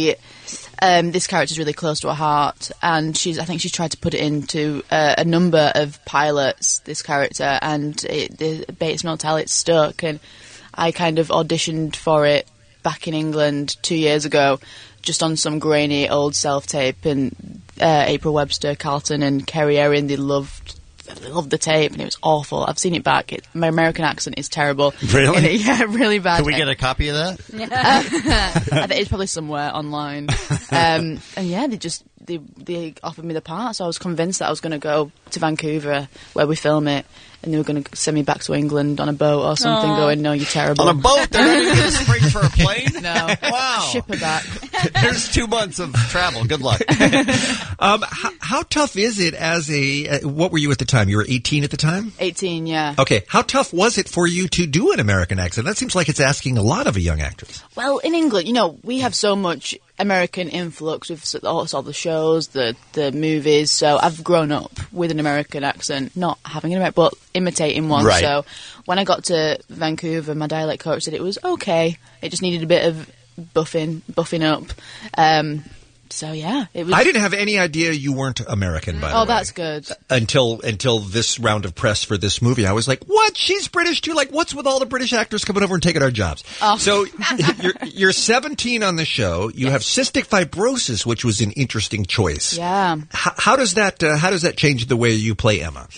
this character is really close to her heart, and I think she's tried to put it into a number of pilots, this character, and the Bates Motel, it stuck, and I kind of auditioned for it back in England 2 years ago, just on some grainy old self-tape, and April Webster, Carlton, and Kerry Erin, they loved the tape, and it was awful. I've seen it back. My American accent is terrible. Really? Yeah, really bad. Can we get a copy of that? I think it's probably somewhere online. And yeah, they offered me the part, so I was convinced that I was going to go to Vancouver, where we film it, and they were going to send me back to England on a boat or something, going, no, you're terrible. On a boat? They're not even going to spring for a plane? No. Wow. Ship her back. There's 2 months of travel. Good luck. How tough is it as what were you at the time? You were 18 at the time? 18, yeah. Okay. How tough was it for you to do an American accent? That seems like it's asking a lot of a young actress. Well, in England, we have so much American influx with all the shows, the movies, so I've grown up with an American accent, not having an American, but imitating one. Right. So when I got to Vancouver, my dialect coach said it was okay. It just needed a bit of buffing up. So yeah, it was. I didn't have any idea you weren't American, by the way. Oh, that's good. Until this round of press for this movie, I was like, "What? She's British too? Like, what's with all the British actors coming over and taking our jobs?" Oh. So you're 17 on the show. You have cystic fibrosis, which was an interesting choice. Yeah. How does that change the way you play Emma?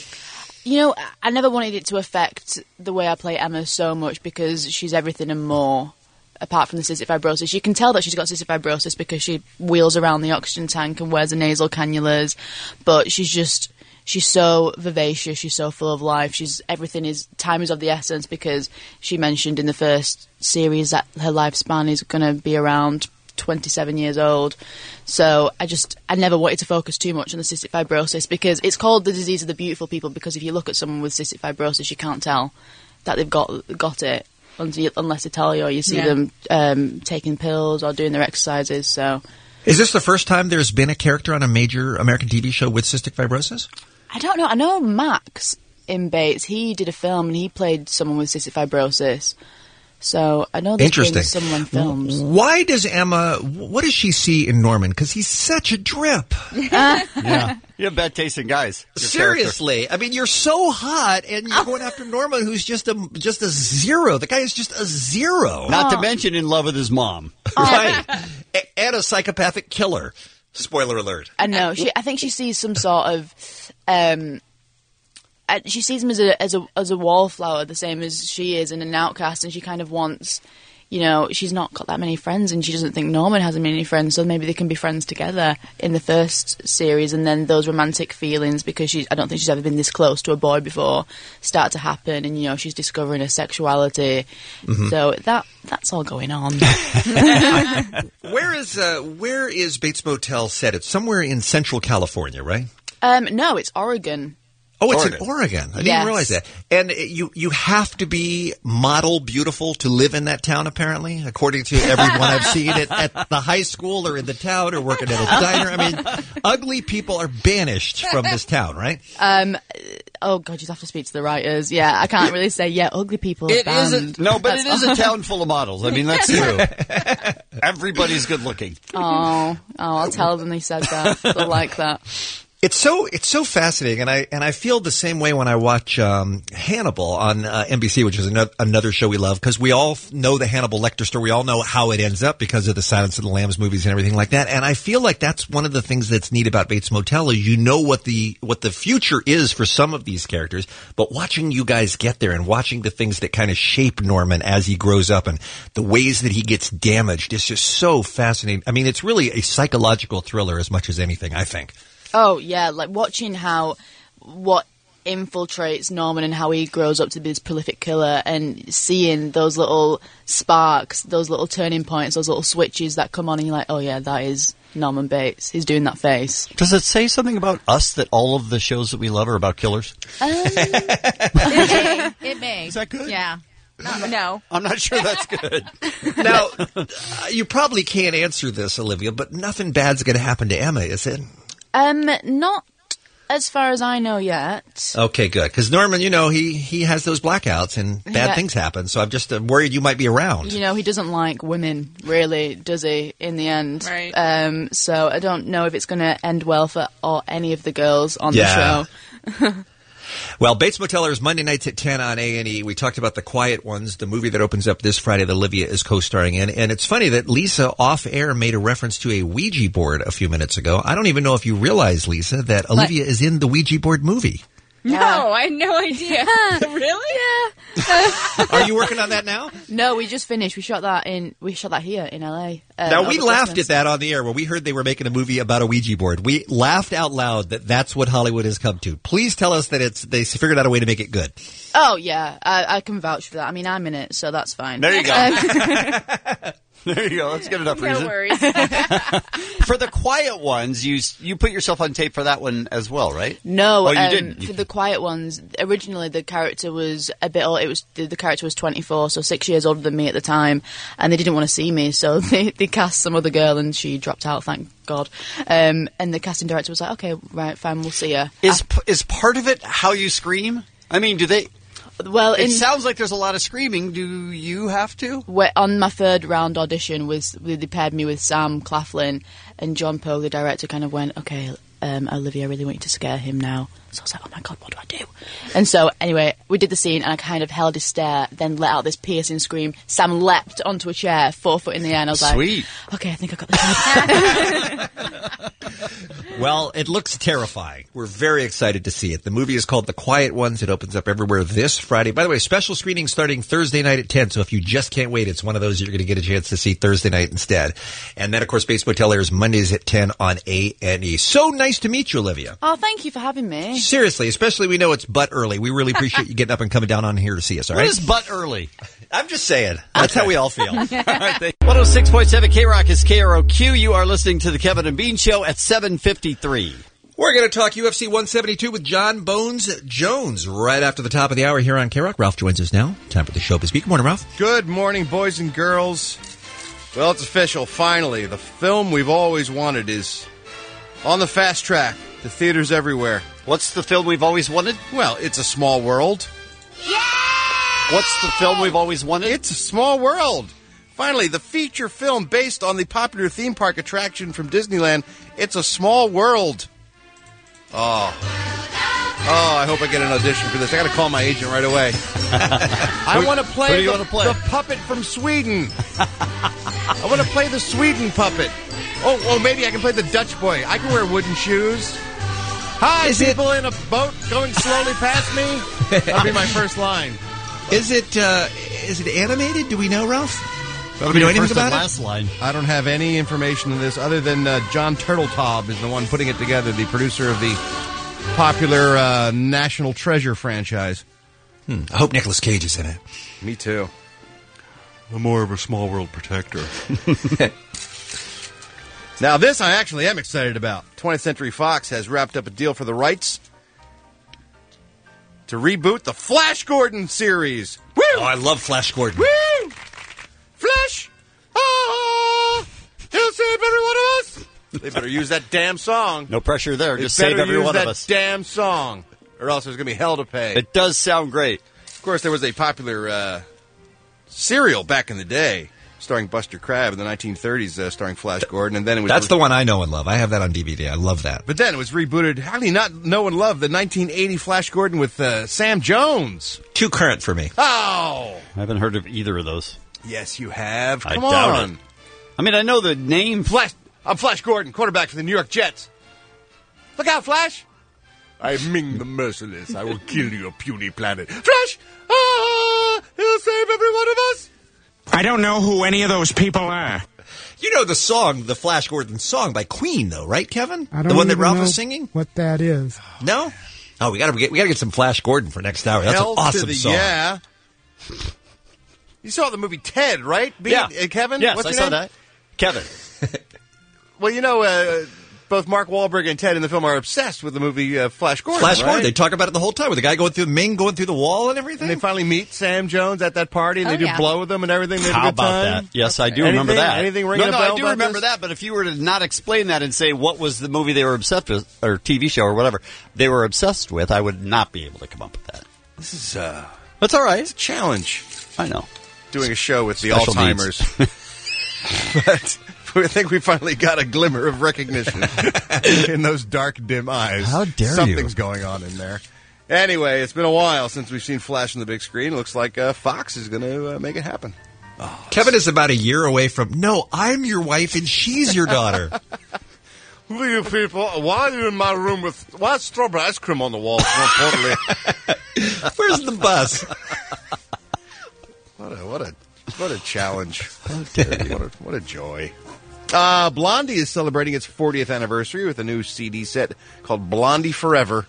I never wanted it to affect the way I play Emma so much because she's everything and more. Apart from the cystic fibrosis, you can tell that she's got cystic fibrosis because she wheels around the oxygen tank and wears the nasal cannulas. But she's so vivacious. She's so full of life. Time is of the essence because she mentioned in the first series that her lifespan is going to be around 27 years old. So I never wanted to focus too much on the cystic fibrosis because it's called the disease of the beautiful people. Because if you look at someone with cystic fibrosis, you can't tell that they've got it. Unless they tell you, or you see them taking pills or doing their exercises. So, is this the first time there's been a character on a major American TV show with cystic fibrosis? I don't know. I know Max in Bates. He did a film and he played someone with cystic fibrosis. So I know there's been someone films. Why does Emma? What does she see in Norman? Because he's such a drip. Yeah. You have bad taste in guys. Seriously. I mean, you're so hot, and you're going after Norman, who's just a zero. The guy is just a zero. Not to mention in love with his mom. Right. And a psychopathic killer. Spoiler alert. I know. I think she sees some sort of... she sees him as a wallflower, the same as she is, and an outcast, and she kind of wants... she's not got that many friends, and she doesn't think Norman has many friends, so maybe they can be friends together in the first series, and then those romantic feelings, because I don't think she's ever been this close to a boy before, start to happen, and she's discovering her sexuality. Mm-hmm. So that's all going on. Where is Bates Motel set? It's somewhere in Central California, right? No, it's Oregon. Oh, it's in Oregon. I didn't realize that. And you have to be model beautiful to live in that town, apparently, according to everyone I've seen at the high school or in the town or working at a diner. I mean, ugly people are banished from this town, right? Oh, God, you'd have to speak to the writers. Yeah, I can't really say, ugly people are banned. It is a town full of models. I mean, that's true. Everybody's good looking. Oh, I'll tell them they said that. They'll like that. It's so fascinating, and I feel the same way when I watch Hannibal on NBC, which is another show we love, because we all know the Hannibal Lecter story. We all know how it ends up because of the Silence of the Lambs movies and everything like that. And I feel like that's one of the things that's neat about Bates Motel is you know what the future is for some of these characters, but watching you guys get there and watching the things that kind of shape Norman as he grows up and the ways that he gets damaged is just so fascinating. I mean, it's really a psychological thriller as much as anything, I think. Oh, yeah, like watching what infiltrates Norman and how he grows up to be this prolific killer and seeing those little sparks, those little turning points, those little switches that come on and you're like, oh yeah, that is Norman Bates. He's doing that face. Does it say something about us that all of the shows that we love are about killers? It may. Is that good? Yeah. No. I'm not sure that's good. Now, you probably can't answer this, Olivia, but nothing bad's going to happen to Emma, is it? Not as far as I know yet. Okay, good. Because Norman, you know, he has those blackouts and bad things happen. So I'm just worried you might be around. You know, he doesn't like women, really, does he, in the end? Right. So I don't know if it's going to end well for any of the girls on the show. Well, Bates Motel airs Monday nights at 10 on A&E. We talked about The Quiet Ones, the movie that opens up this Friday that Olivia is co-starring in. And it's funny that Lisa off-air made a reference to a Ouija board a few minutes ago. I don't even know if you realize, Lisa, that Olivia is in the Ouija board movie. No, I had no idea. Really? Yeah. Are you working on that now? No, we just finished. We shot that here in LA. Now, we laughed Christmas. at that on the air when we heard they were making a movie about a Ouija board. We laughed out loud that that's what Hollywood has come to. Please tell us that they figured out a way to make it good. Oh, yeah. I can vouch for that. I mean, I'm in it, so that's fine. There you go. There you go. That's good enough reason. No worries. For The Quiet Ones, you put yourself on tape for that one as well, right? No, oh, you didn't. For The Quiet Ones, originally the character was a bit old. The character was 24, so 6 years older than me at the time, and they didn't want to see me, so they cast some other girl, and she dropped out. Thank God. And the casting director was like, "Okay, right, fine, we'll see her." Is part of it how you scream? I mean, do they? Well, it sounds like there's a lot of screaming. Do you have to? On my third round audition, they paired me with Sam Claflin, and John Poe, the director, kind of went, "Okay, Olivia, I really want you to scare him now." So I was like, "Oh my God, what do I do?" And so, anyway, we did the scene, and I kind of held his stare, then let out this piercing scream. Sam leapt onto a chair, 4 foot in the air, and I was Sweet. like, "Okay, I think I got the job." Well, it looks terrifying. We're very excited to see it. The movie is called The Quiet Ones. It opens up everywhere this Friday. By the way, special screening starting Thursday night at 10, so if you just can't wait, it's one of those you're going to get a chance to see Thursday night instead. And then, of course, Bates Motel airs Mondays at 10 on A&E. So nice to meet you, Olivia. Oh, thank you for having me. Seriously, especially we know it's butt early. We really appreciate you getting up and coming down on here to see us, all right? What is butt early? I'm just saying. That's how we all feel. All right, 106.7 K-Rock is KROQ. You are listening to the Kevin and Bean Show at 7:53. We're going to talk UFC 172 with John Bones Jones right after the top of the hour here on K-Rock. Ralph joins us now. Time for the show to speak. Good morning, Ralph. Good morning, boys and girls. Well, it's official. Finally, the film we've always wanted is on the fast track to theaters everywhere. What's the film we've always wanted? Well, It's a Small World. What's the film we've always wanted? It's a Small World. Finally, the feature film based on the popular theme park attraction from Disneyland, It's a Small World. Oh, I hope I get an audition for this. I got to call my agent right away. I want to play the puppet from Sweden. I want to play the Sweden puppet. Oh, maybe I can play the Dutch boy. I can wear wooden shoes. Hi, people in a boat going slowly past me. That'll be my first line. Is it animated? Do we know, Ralph? That'll Do be we know anything first and about last line. I don't have any information on this other than John Turteltaub is the one putting it together, the producer of the popular National Treasure franchise. I hope Nicolas Cage is in it. Me too. I'm more of a small world protector. Now, this I actually am excited about. 20th Century Fox has wrapped up a deal for the rights to reboot the Flash Gordon series. Woo! Oh, I love Flash Gordon. Woo! Flash! Ah! He'll save every one of us! They better use that damn song. No pressure there. Just save every one of us. Damn song, or else there's going to be hell to pay. It does sound great. Of course, there was a popular cereal back in the day starring Buster Crabbe in the 1930s, starring Flash Gordon, and then it was That's the one I know and love. I have that on DVD. I love that. But then it was rebooted. How do you not know and love the 1980 Flash Gordon with Sam Jones? Too current for me. Oh! I haven't heard of either of those. Yes, you have. I Come doubt on. it. I mean, I know the name. I'm Flash Gordon, quarterback for the New York Jets. Look out, Flash! I am Ming the Merciless. I will kill your puny planet. Flash! He'll save every one of us! I don't know who any of those people are. You know the song, the Flash Gordon song by Queen, though, right, Kevin? I don't the one that even Ralph know was singing? what that is. No? Oh, we gotta get some Flash Gordon for next hour. That's Hell an awesome to the song. Yeah. You saw the movie Ted, right? Kevin? Yes, What's I your saw name? that. Kevin. Well, you know, both Mark Wahlberg and Ted in the film are obsessed with the movie Flash Gordon. Flash right? Gordon. They talk about it the whole time with the guy going through the wall and everything. And they finally meet Sam Jones at that party, and Oh, they do yeah. blow with them and everything. They have How a good about time. that? Yes, I do remember that. Anything ringing a bell I do about remember this? that, but if you were to not explain that and say what was the movie they were obsessed with, or TV show or whatever they were obsessed with, I would not be able to come up with that. This is That's all right. it's a challenge. I know. Doing a show with the Special Alzheimer's. But I think we finally got a glimmer of recognition in those dark, dim eyes. How dare you. Something's going on in there. Anyway, it's been a while since we've seen Flash on the big screen. Looks like Fox is going to make it happen. Kevin is about a year away from, no, I'm your wife and she's your daughter. Who are you people? Why are you in my room with... Why is strawberry ice cream on the walls, more importantly? Where's the bus? What a challenge. What a joy. Blondie is celebrating its 40th anniversary with a new CD set called Blondie Forever.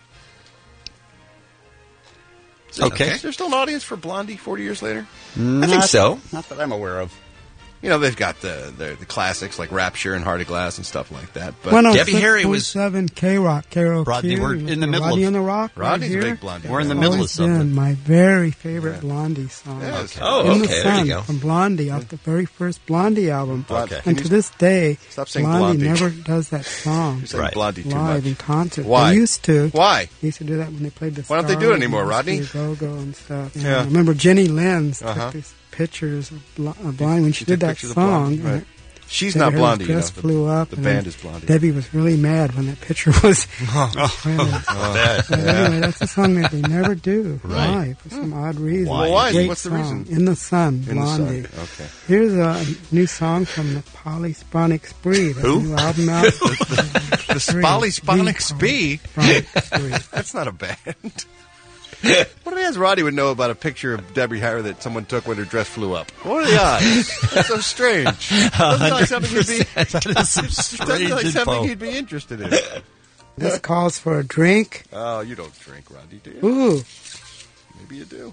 Okay. Is there still an audience for Blondie 40 years later? I think so. Not that I'm aware of. You know, they've got the classics like Rapture and Heart of Glass and stuff like that. But 106.7 K-Rock, KROQ. Rodney, we're in the middle Rodney of... on the Rock. Rodney's right a here. big Blondie. We're in the fan. middle of Always something. been my very favorite Blondie song. Yes. Oh, In the okay, there Sun you go. from Blondie off the very first Blondie album. Okay. And to this day, Stop saying Blondie Blondie. never does that song You're saying Blondie too live in much. concert. Why? They used to. Why? They used to do that when they played the Why don't they do it Stars anymore, and Rodney? Go-Go and stuff. Yeah. I remember Jenny Lenz Uh-huh. took these pictures of Blondie when she took did that pictures of song. Blondie, right. and She's said not her Blondie, you know. dress flew up. The and band then is Blondie. Debbie was really mad when that picture was printed. But anyway, that's a song that they never do live for some odd reason. Why? Why? Great What's the song. reason? In the Sun, In the Sun. Blondie. Okay. Here's a new song from the Polyphonic Spree. The Who? new album out. The Polyphonic Spree? Spree. That's not a band. What has Roddy would know about a picture of Debbie Harry that someone took when her dress flew up? What are the odds? That's so strange. Doesn't like something he'd be. That is some strange Doesn't like something info. he'd be interested in. This calls for a drink. Oh, you don't drink, Roddy, do you? Ooh. Maybe you do.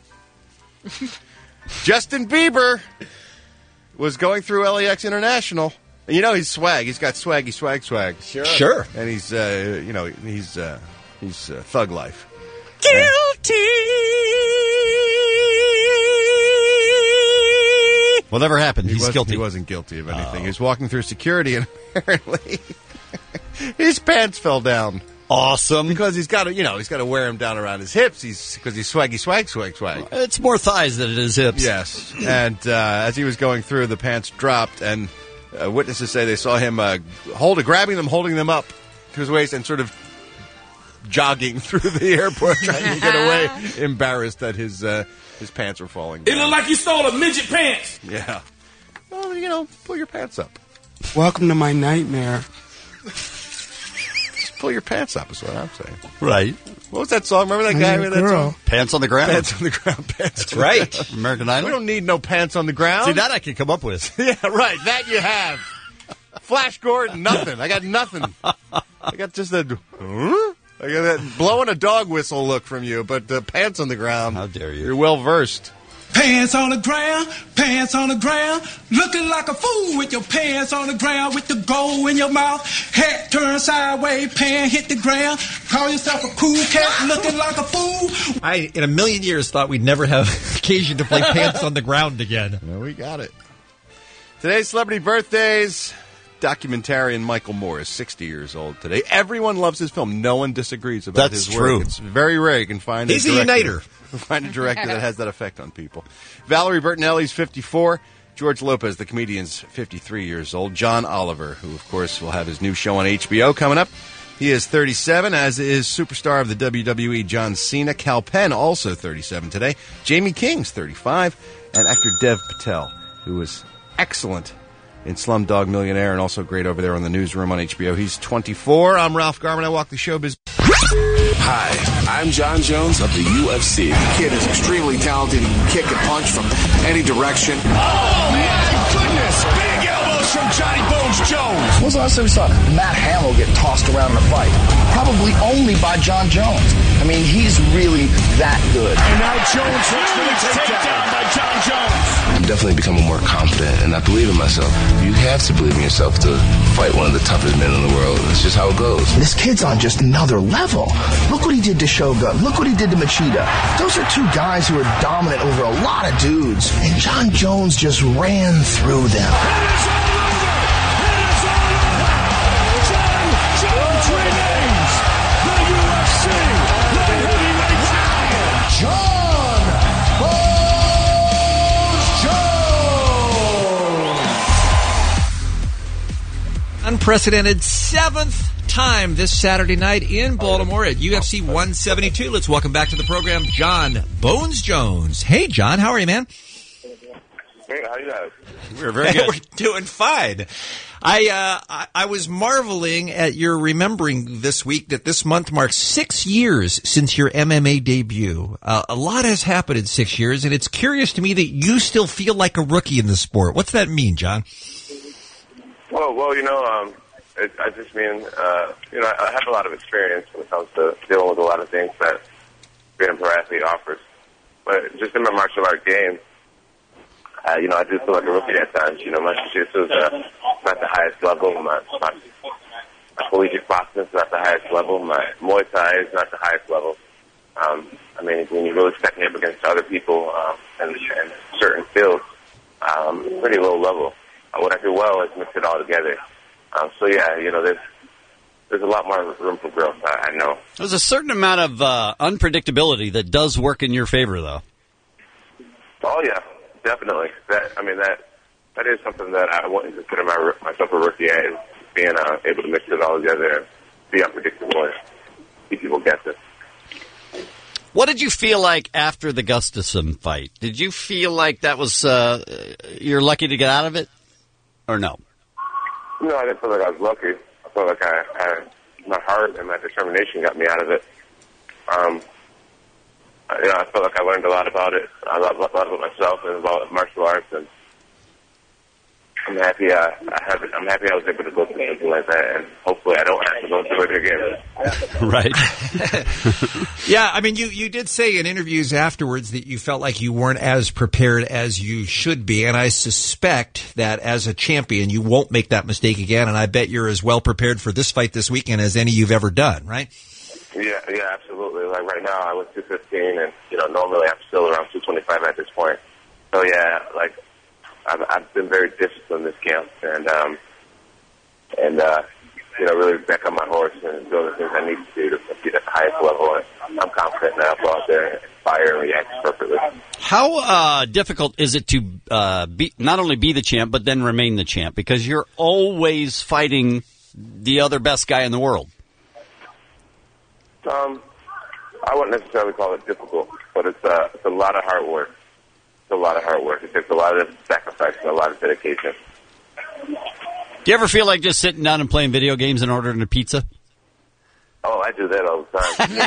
Justin Bieber was going through LAX International. And you know he's swag. He's got swaggy swag. Sure. And he's he's thug life. Whatever happened, he's guilty. He wasn't guilty of anything. He was walking through security, and apparently his pants fell down. Awesome. Because he's got to wear them down around his hips. Because he's swaggy swag. It's more thighs than it is hips. Yes. And as he was going through, the pants dropped, and witnesses say they saw him holding them up to his waist, and sort of jogging through the airport trying to get away, embarrassed that his pants were falling down. It looked like you stole a midget pants. Yeah. Well, pull your pants up. Welcome to my nightmare. Just pull your pants up is what I'm saying. Right. What was that song? Remember that guy with that song? Pants on the ground. Pants on the ground. Pants. That's right. American We Idol. don't need no pants on the ground. See, that I can come up with. Yeah, right. That you have. Flash Gordon, nothing. I got nothing. I got just a... I got that blowing a dog whistle look from you, but pants on the ground. How dare you? You're well versed. Pants on the ground, looking like a fool with your pants on the ground, with the gold in your mouth, hat turned sideways, pants hit the ground, call yourself a cool cat, looking like a fool. I, in a million years, thought we'd never have occasion to play Pants on the Ground again. No, we got it. Today's celebrity birthdays. Documentarian Michael Moore is 60 years old today. Everyone loves his film. No one disagrees about That's his true. work. It's very rare you can find He's a a director, uniter. find a director that has that effect on people. Valerie Bertinelli's 54. George Lopez, the comedian's 53 years old. John Oliver, who, of course, will have his new show on HBO coming up. He is 37, as is superstar of the WWE, John Cena. Cal Penn, also 37 today. Jamie King's 35. And actor Dev Patel, who was excellent in Slumdog Millionaire and also great over there on the Newsroom on HBO. He's 24. I'm Ralph Garman. I walk the showbiz. Hi, I'm John Jones of the UFC. The kid is extremely talented. He can kick and punch from any direction. Oh, my goodness! Big elbows from Johnny Bones Jones. When was the last time we saw Matt Hamill get tossed around in a fight? Probably only by John Jones. I mean, he's really that good. And now Jones looks for the takedown by John Jones. I'm definitely becoming more confident, and I believe in myself. You have to believe in yourself to fight one of the toughest men in the world. It's just how it goes. This kid's on just another level. Look what he did to Shogun. Look what he did to Machida. Those are two guys who are dominant over a lot of dudes. And John Jones just ran through them. Jones remains the UFC light heavyweight champion. John Bones Jones. Unprecedented 7th time this Saturday night in Baltimore at UFC 172. Let's welcome back to the program John Bones Jones. Hey, John, how are you, man? Hey, how you guys? We're very good. We're doing fine. I was marveling at your remembering this week that this month marks 6 years since your MMA debut. A lot has happened in 6 years, and it's curious to me that you still feel like a rookie in the sport. What's that mean, John? Well, you know, I just mean, you know, I have a lot of experience when it comes to dealing with a lot of things that being a pro athlete offers. But just in my martial art game, you know, I do feel like a rookie at times. You know, my jiu-jitsu is not the highest level. My collegiate boxing is not the highest level. My Muay Thai is not the highest level. I mean, when you really stack me up against other people in certain fields, pretty low level. What I do well is mix it all together. So yeah, you know, there's a lot more room for growth. I know. There's a certain amount of unpredictability that does work in your favor, though. Oh yeah, definitely. That is something that I wouldn't consider myself a rookie at, is being able to mix it all together and be unpredictable and keep people guessing. What did you feel like after the Gustafsson fight? Did you feel like that was you're lucky to get out of it, or no? No, I didn't feel like I was lucky. I felt like my heart and my determination got me out of it. You know, I felt like I learned a lot about it. I learned a lot about myself and about martial arts, and I'm happy. I'm happy I was able to go through something like that, and hopefully I don't have to go through it again. Right. Yeah, I mean, you did say in interviews afterwards that you felt like you weren't as prepared as you should be, and I suspect that as a champion you won't make that mistake again, and I bet you're as well prepared for this fight this weekend as any you've ever done, right? Yeah, absolutely. Like right now I was 215, and you know, normally I'm still around 225 at this point. So yeah, like I've been very disciplined this camp, and you know, really back on my horse and do the things I need to do to compete at the highest level. And I'm confident that I'll go out there and fire and react appropriately. How difficult is it to not only be the champ, but then remain the champ? Because you're always fighting the other best guy in the world. I wouldn't necessarily call it difficult, but it's a lot of hard work. It's a lot of hard work. It takes a lot of sacrifice and a lot of dedication. Do you ever feel like just sitting down and playing video games and ordering a pizza? Oh, I do that all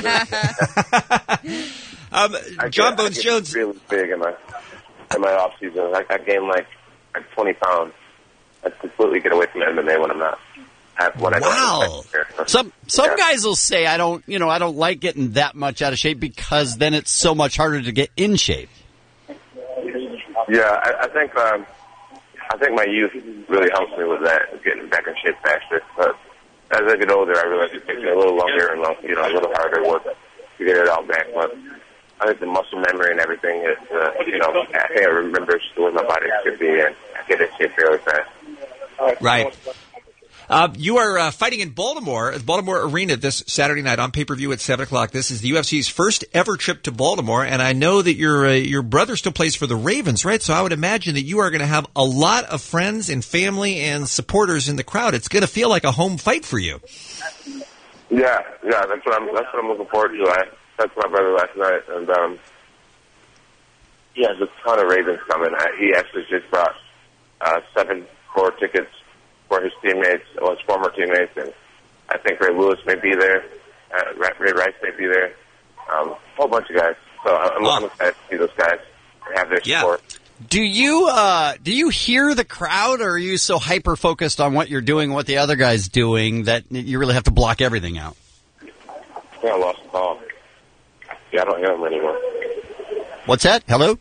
the time. John Bones Jones, really big in my off season. I gain like 20 pounds. I completely get away from MMA when I'm not. Wow. Some guys will say I don't like getting that much out of shape because then it's so much harder to get in shape. Yeah, I think my youth really helps me with that, getting back in shape faster. But as I get older, I realize it takes me a little longer and a little harder work to get it all back. But I think the muscle memory and everything is, I think I remember the way my body should be, and I get in shape fairly fast. Right. You are fighting in Baltimore, at the Baltimore Arena this Saturday night on pay-per-view at 7 o'clock. This is the UFC's first ever trip to Baltimore, and I know that your brother still plays for the Ravens, right? So I would imagine that you are going to have a lot of friends and family and supporters in the crowd. It's going to feel like a home fight for you. Yeah, that's what I'm looking forward to. I talked to my brother last night, and he has a ton of Ravens coming. He actually just brought 7 core tickets for his teammates, his former teammates, and I think Ray Lewis may be there. Ray Rice may be there. A whole bunch of guys. So I'm excited to see those guys have their support. Do you hear the crowd, or are you so hyper focused on what you're doing, what the other guy's doing, that you really have to block everything out? I think I lost the call. Yeah, I don't hear them anymore. What's that? Hello?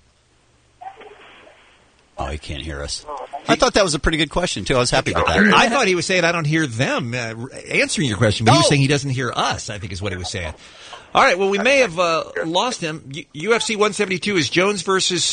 Oh, he can't hear us. I thought that was a pretty good question, too. I was happy with that. I thought he was saying, I don't hear them answering your question, but he was saying he doesn't hear us, I think is what he was saying. All right, well, we may have lost him. UFC 172 is Jones versus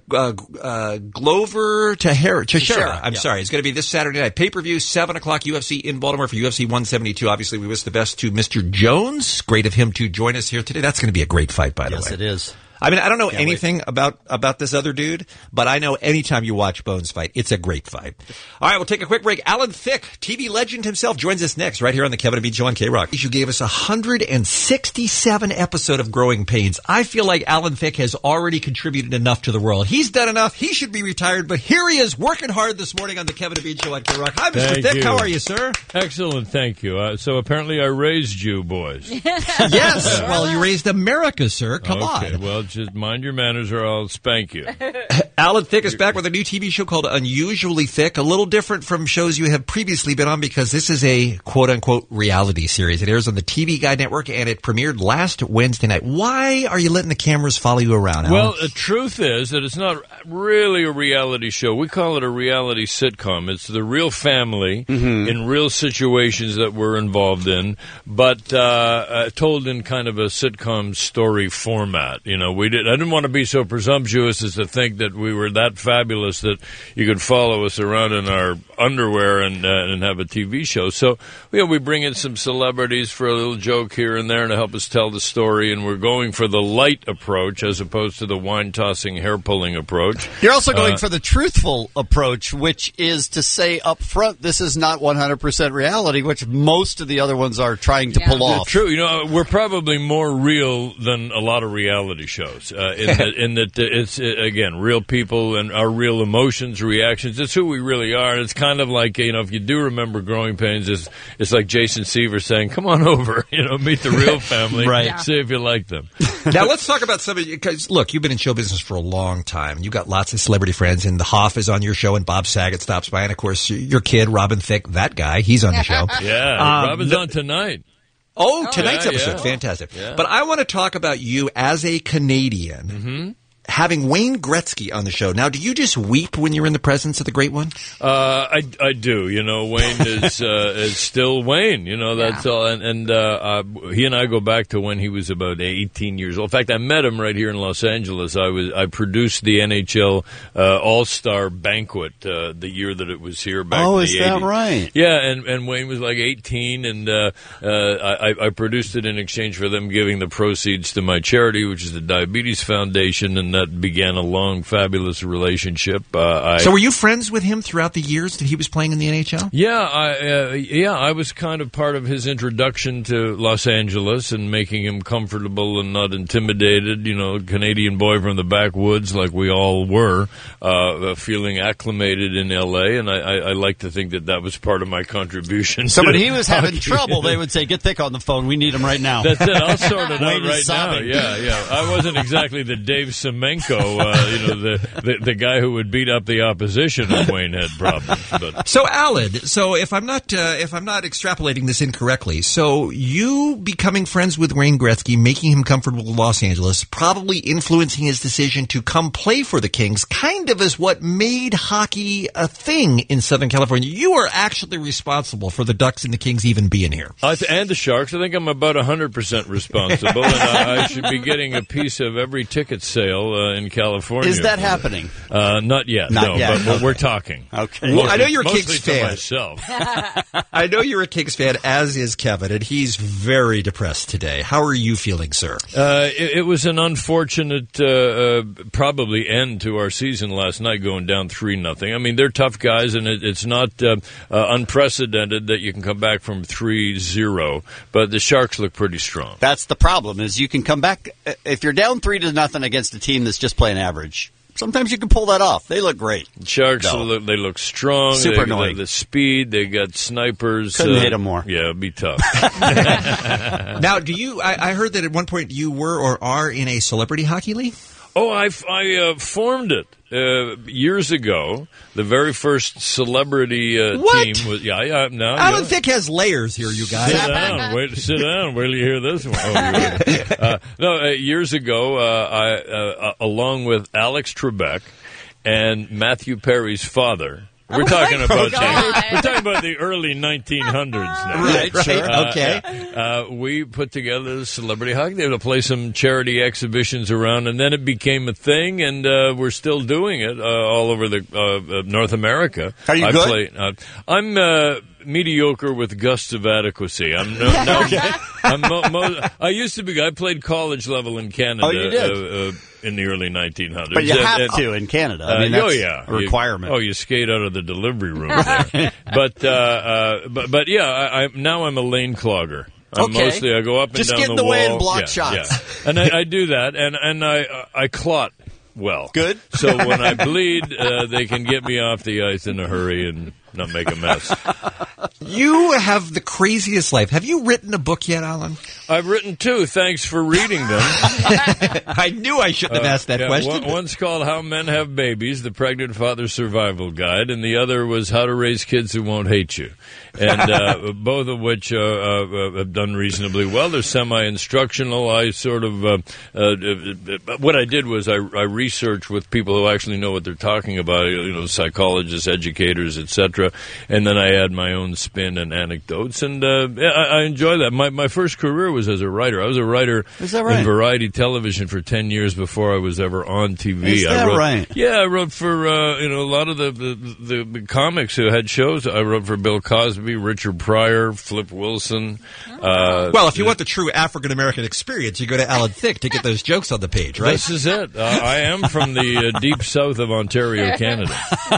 Glover Teixeira. I'm sorry. It's going to be this Saturday night. Pay-per-view, 7 o'clock, UFC in Baltimore for UFC 172. Obviously, we wish the best to Mr. Jones. Great of him to join us here today. That's going to be a great fight, by the way. Yes, it is. I mean, I don't know anything about this other dude, but I know anytime you watch Bones fight, it's a great fight. All right, we'll take a quick break. Alan Thicke, TV legend himself, joins us next right here on the Kevin and Bean Show on K-Rock. You gave us 167 episode of Growing Pains. I feel like Alan Thicke has already contributed enough to the world. He's done enough. He should be retired, but here he is working hard this morning on the Kevin and Bean Show on K-Rock. Hi, Mr. Thicke. How are you, sir? Excellent, thank you. So apparently I raised you, boys. Yes. Well, you raised America, sir. Come on. Okay, well, just mind your manners or I'll spank you. Alan Thicke is back with a new TV show called Unusually Thick, a little different from shows you have previously been on because this is a quote-unquote reality series. It airs on the TV Guide Network, and it premiered last Wednesday night. Why are you letting the cameras follow you around, Alan? Well, the truth is that it's not really a reality show. We call it a reality sitcom. It's the real family in real situations that we're involved in, but told in kind of a sitcom story format. You know, I didn't want to be so presumptuous as to think that we were that fabulous that you could follow us around in our underwear and have a TV show. So, we bring in some celebrities for a little joke here and there to help us tell the story, and we're going for the light approach as opposed to the wine-tossing, hair-pulling approach. You're also going for the truthful approach, which is to say up front, this is not 100% reality, which most of the other ones are trying to pull off. True. We're probably more real than a lot of reality shows. In that it's, again, real people and our real emotions, reactions. It's who we really are. And it's kind of like, if you do remember Growing Pains, it's like Jason Seaver saying, come on over, meet the real family. Right. Yeah. See if you like them. Now, let's talk about some of you, because, look, you've been in show business for a long time. You've got lots of celebrity friends, and the Hoff is on your show, and Bob Saget stops by, and, of course, your kid, Robin Thicke, that guy, he's on the show. Yeah, Robin's on tonight. Oh, tonight's episode. Yeah. Fantastic. Yeah. But I want to talk about you as a Canadian. Having Wayne Gretzky on the show. Now, do you just weep when you're in the presence of the great one? I do. Wayne is still Wayne. That's all. And he and I go back to when he was about 18 years old. In fact, I met him right here in Los Angeles. I produced the NHL All-Star Banquet the year that it was here back in the 80s. Oh, is that right? Yeah, and Wayne was like 18, and I produced it in exchange for them giving the proceeds to my charity, which is the Diabetes Foundation, and that began a long, fabulous relationship. So were you friends with him throughout the years that he was playing in the NHL? Yeah, I was kind of part of his introduction to Los Angeles and making him comfortable and not intimidated. Canadian boy from the backwoods like we all were, feeling acclimated in L.A., and I like to think that was part of my contribution. So when he was having trouble, they would say, get Thicke on the phone. We need him right now. That's it. I'll sort it out Wayne right is now. sobbing. Yeah. I wasn't exactly the Dave Semenko, the guy who would beat up the opposition if Wayne had problems. But. So, Alan, if I'm not extrapolating this incorrectly, so you becoming friends with Wayne Gretzky, making him comfortable in Los Angeles, probably influencing his decision to come play for the Kings, kind of is what made hockey a thing in Southern California. You are actually responsible for the Ducks and the Kings even being here. And the Sharks. I think I'm about 100% responsible, and I should be getting a piece of every ticket sale in California. Is that happening? Not yet. Not no, yet. but we're talking. Okay. Well, I know you're a Mostly Kings to fan. myself. I know you're a Kings fan, as is Kevin, and he's very depressed today. How are you feeling, sir? It was an unfortunate, probably end to our season last night, going down 3-0. I mean, they're tough guys, and it's not unprecedented that you can come back from 3-0. But the Sharks look pretty strong. That's the problem, is you can come back if you're down 3-0 against a team that's just playing average. Sometimes you can pull that off. They look great. Sharks, they look strong. Super they annoying. The speed, they got snipers. Couldn't hit them more. Yeah, it'd be tough. Now, do you? I heard that at one point you were or are in a celebrity hockey league. Oh, I formed it years ago. The very first celebrity team was no. Alan Thicke has layers here, you guys. Sit down. Wait till you hear this one. Years ago, I along with Alex Trebek and Matthew Perry's father. We're talking about the early 1900s now. Right. Okay. We put together celebrity hockey. They would play some charity exhibitions around, and then it became a thing, and we're still doing it all over the North America. Are you good? I'm mediocre with gusts of adequacy. I used to be. I played college level in Canada. Oh, you did? In the early 1900s. But you have to in Canada. I mean, that's a requirement. You skate out of the delivery room there. but now I'm a lane clogger. I go up and just down get the in the wall. way and block shots. Yeah. And I do that, and I clot well. Good. So when I bleed, they can get me off the ice in a hurry and not make a mess. You have the craziest life. Have you written a book yet, Alan? I've written 2. Thanks for reading them. I knew I shouldn't have asked that question. One's called How Men Have Babies, the Pregnant Father Survival Guide, and the other was How to Raise Kids Who Won't Hate You. And both of which have done reasonably well. They're semi-instructional. I sort of what I did was I researched with people who actually know what they're talking about, psychologists, educators, etc. And then I add my own spin and anecdotes, and I enjoy that. My first career was as a writer. I was a writer in variety television for 10 years before I was ever on TV. Is that right? Yeah, I wrote for a lot of the comics who had shows. I wrote for Bill Cosby, Richard Pryor, Flip Wilson. Well, if you want the true African American experience, you go to Alan Thicke to get those jokes on the page, right? This is it. I am from the deep south of Ontario, Canada.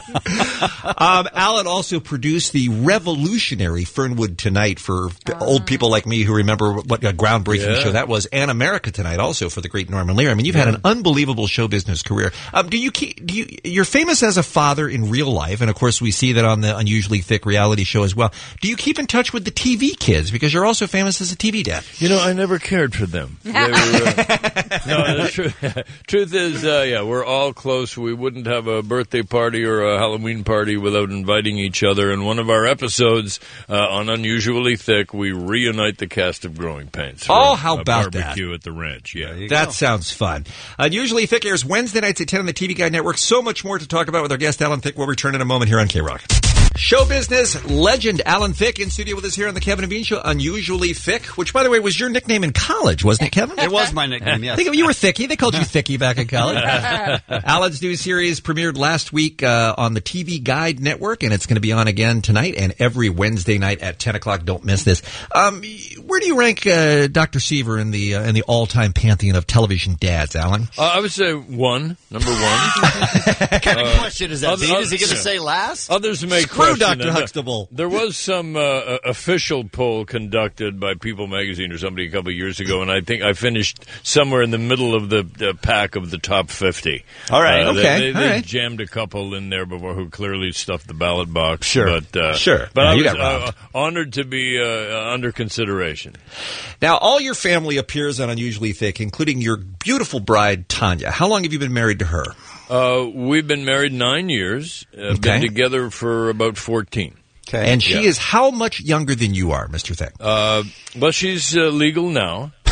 Alan also produced the revolutionary Fernwood Tonight for old people like me who remember what a groundbreaking show that was, and America Tonight also for the great Norman Lear. I mean, you've had an unbelievable show business career. You're famous as a father in real life, and of course we see that on the Unusually Thick reality show as well. Do you keep in touch with the TV kids? Because you're also famous as a TV dad. I never cared for them. They were, no, the truth is, we're all close. We wouldn't have a birthday party or a Halloween party without inviting each other. In one of our episodes on Unusually Thick, we reunite the cast of Growing Pains. Oh, how about that? Barbecue at the ranch, yeah. That sounds fun. Unusually Thick airs Wednesday nights at 10 on the TV Guide Network. So much more to talk about with our guest, Alan Thicke. We'll return in a moment here on K-Rock. Show business legend Alan Thicke in studio with us here on the Kevin and Bean Show. Unusually Thick, which, by the way, was your nickname in college, wasn't it, Kevin? It was my nickname, yes. I think you were Thicky. They called you Thicky back in college. Alan's new series premiered last week on the TV Guide Network, and it's going to be on again tonight and every Wednesday night at 10 o'clock. Don't miss this. Where do you rank Dr. Seaver in the all-time pantheon of television dads, Alan? I would say number one. What kind of question is that? Is he going to say last? Others may Screw question Dr. Huxtable. There was some official poll conducted by People Magazine or somebody a couple of years ago, and I think I finished somewhere in the middle of the pack of the top 50. All right, okay. They right. jammed a couple in there before who clearly stuffed the ballot box. Sure, but, sure. But No, I you was got robbed. honored to be under consideration. Now, all your family appears on Unusually Thick, including your beautiful bride, Tanya. How long have you been married to her? We've been married 9 years. Been together for about 14. Okay. And she is how much younger than you are, Mr. Thicke? Well, she's legal now.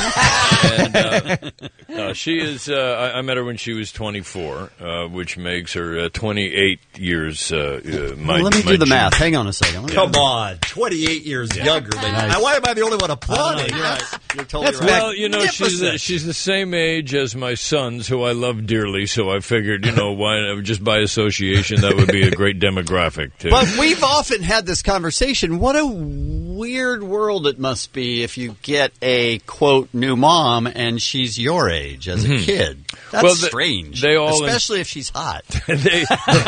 And she is. I met her when she was 24, which makes her 28 years. Let me do the math. Hang on a second. Come on, 28 years younger than Nice. Now, why am I the only one applauding? You're right. You're totally That's right. Well, you know, she's the same age as my sons, who I love dearly. So I figured, why just by association, that would be a great demographic too. But we've often had this conversation. What a weird world it must be if you get a, quote, new mom and she's your age as a kid. That's strange. They all especially if she's hot. they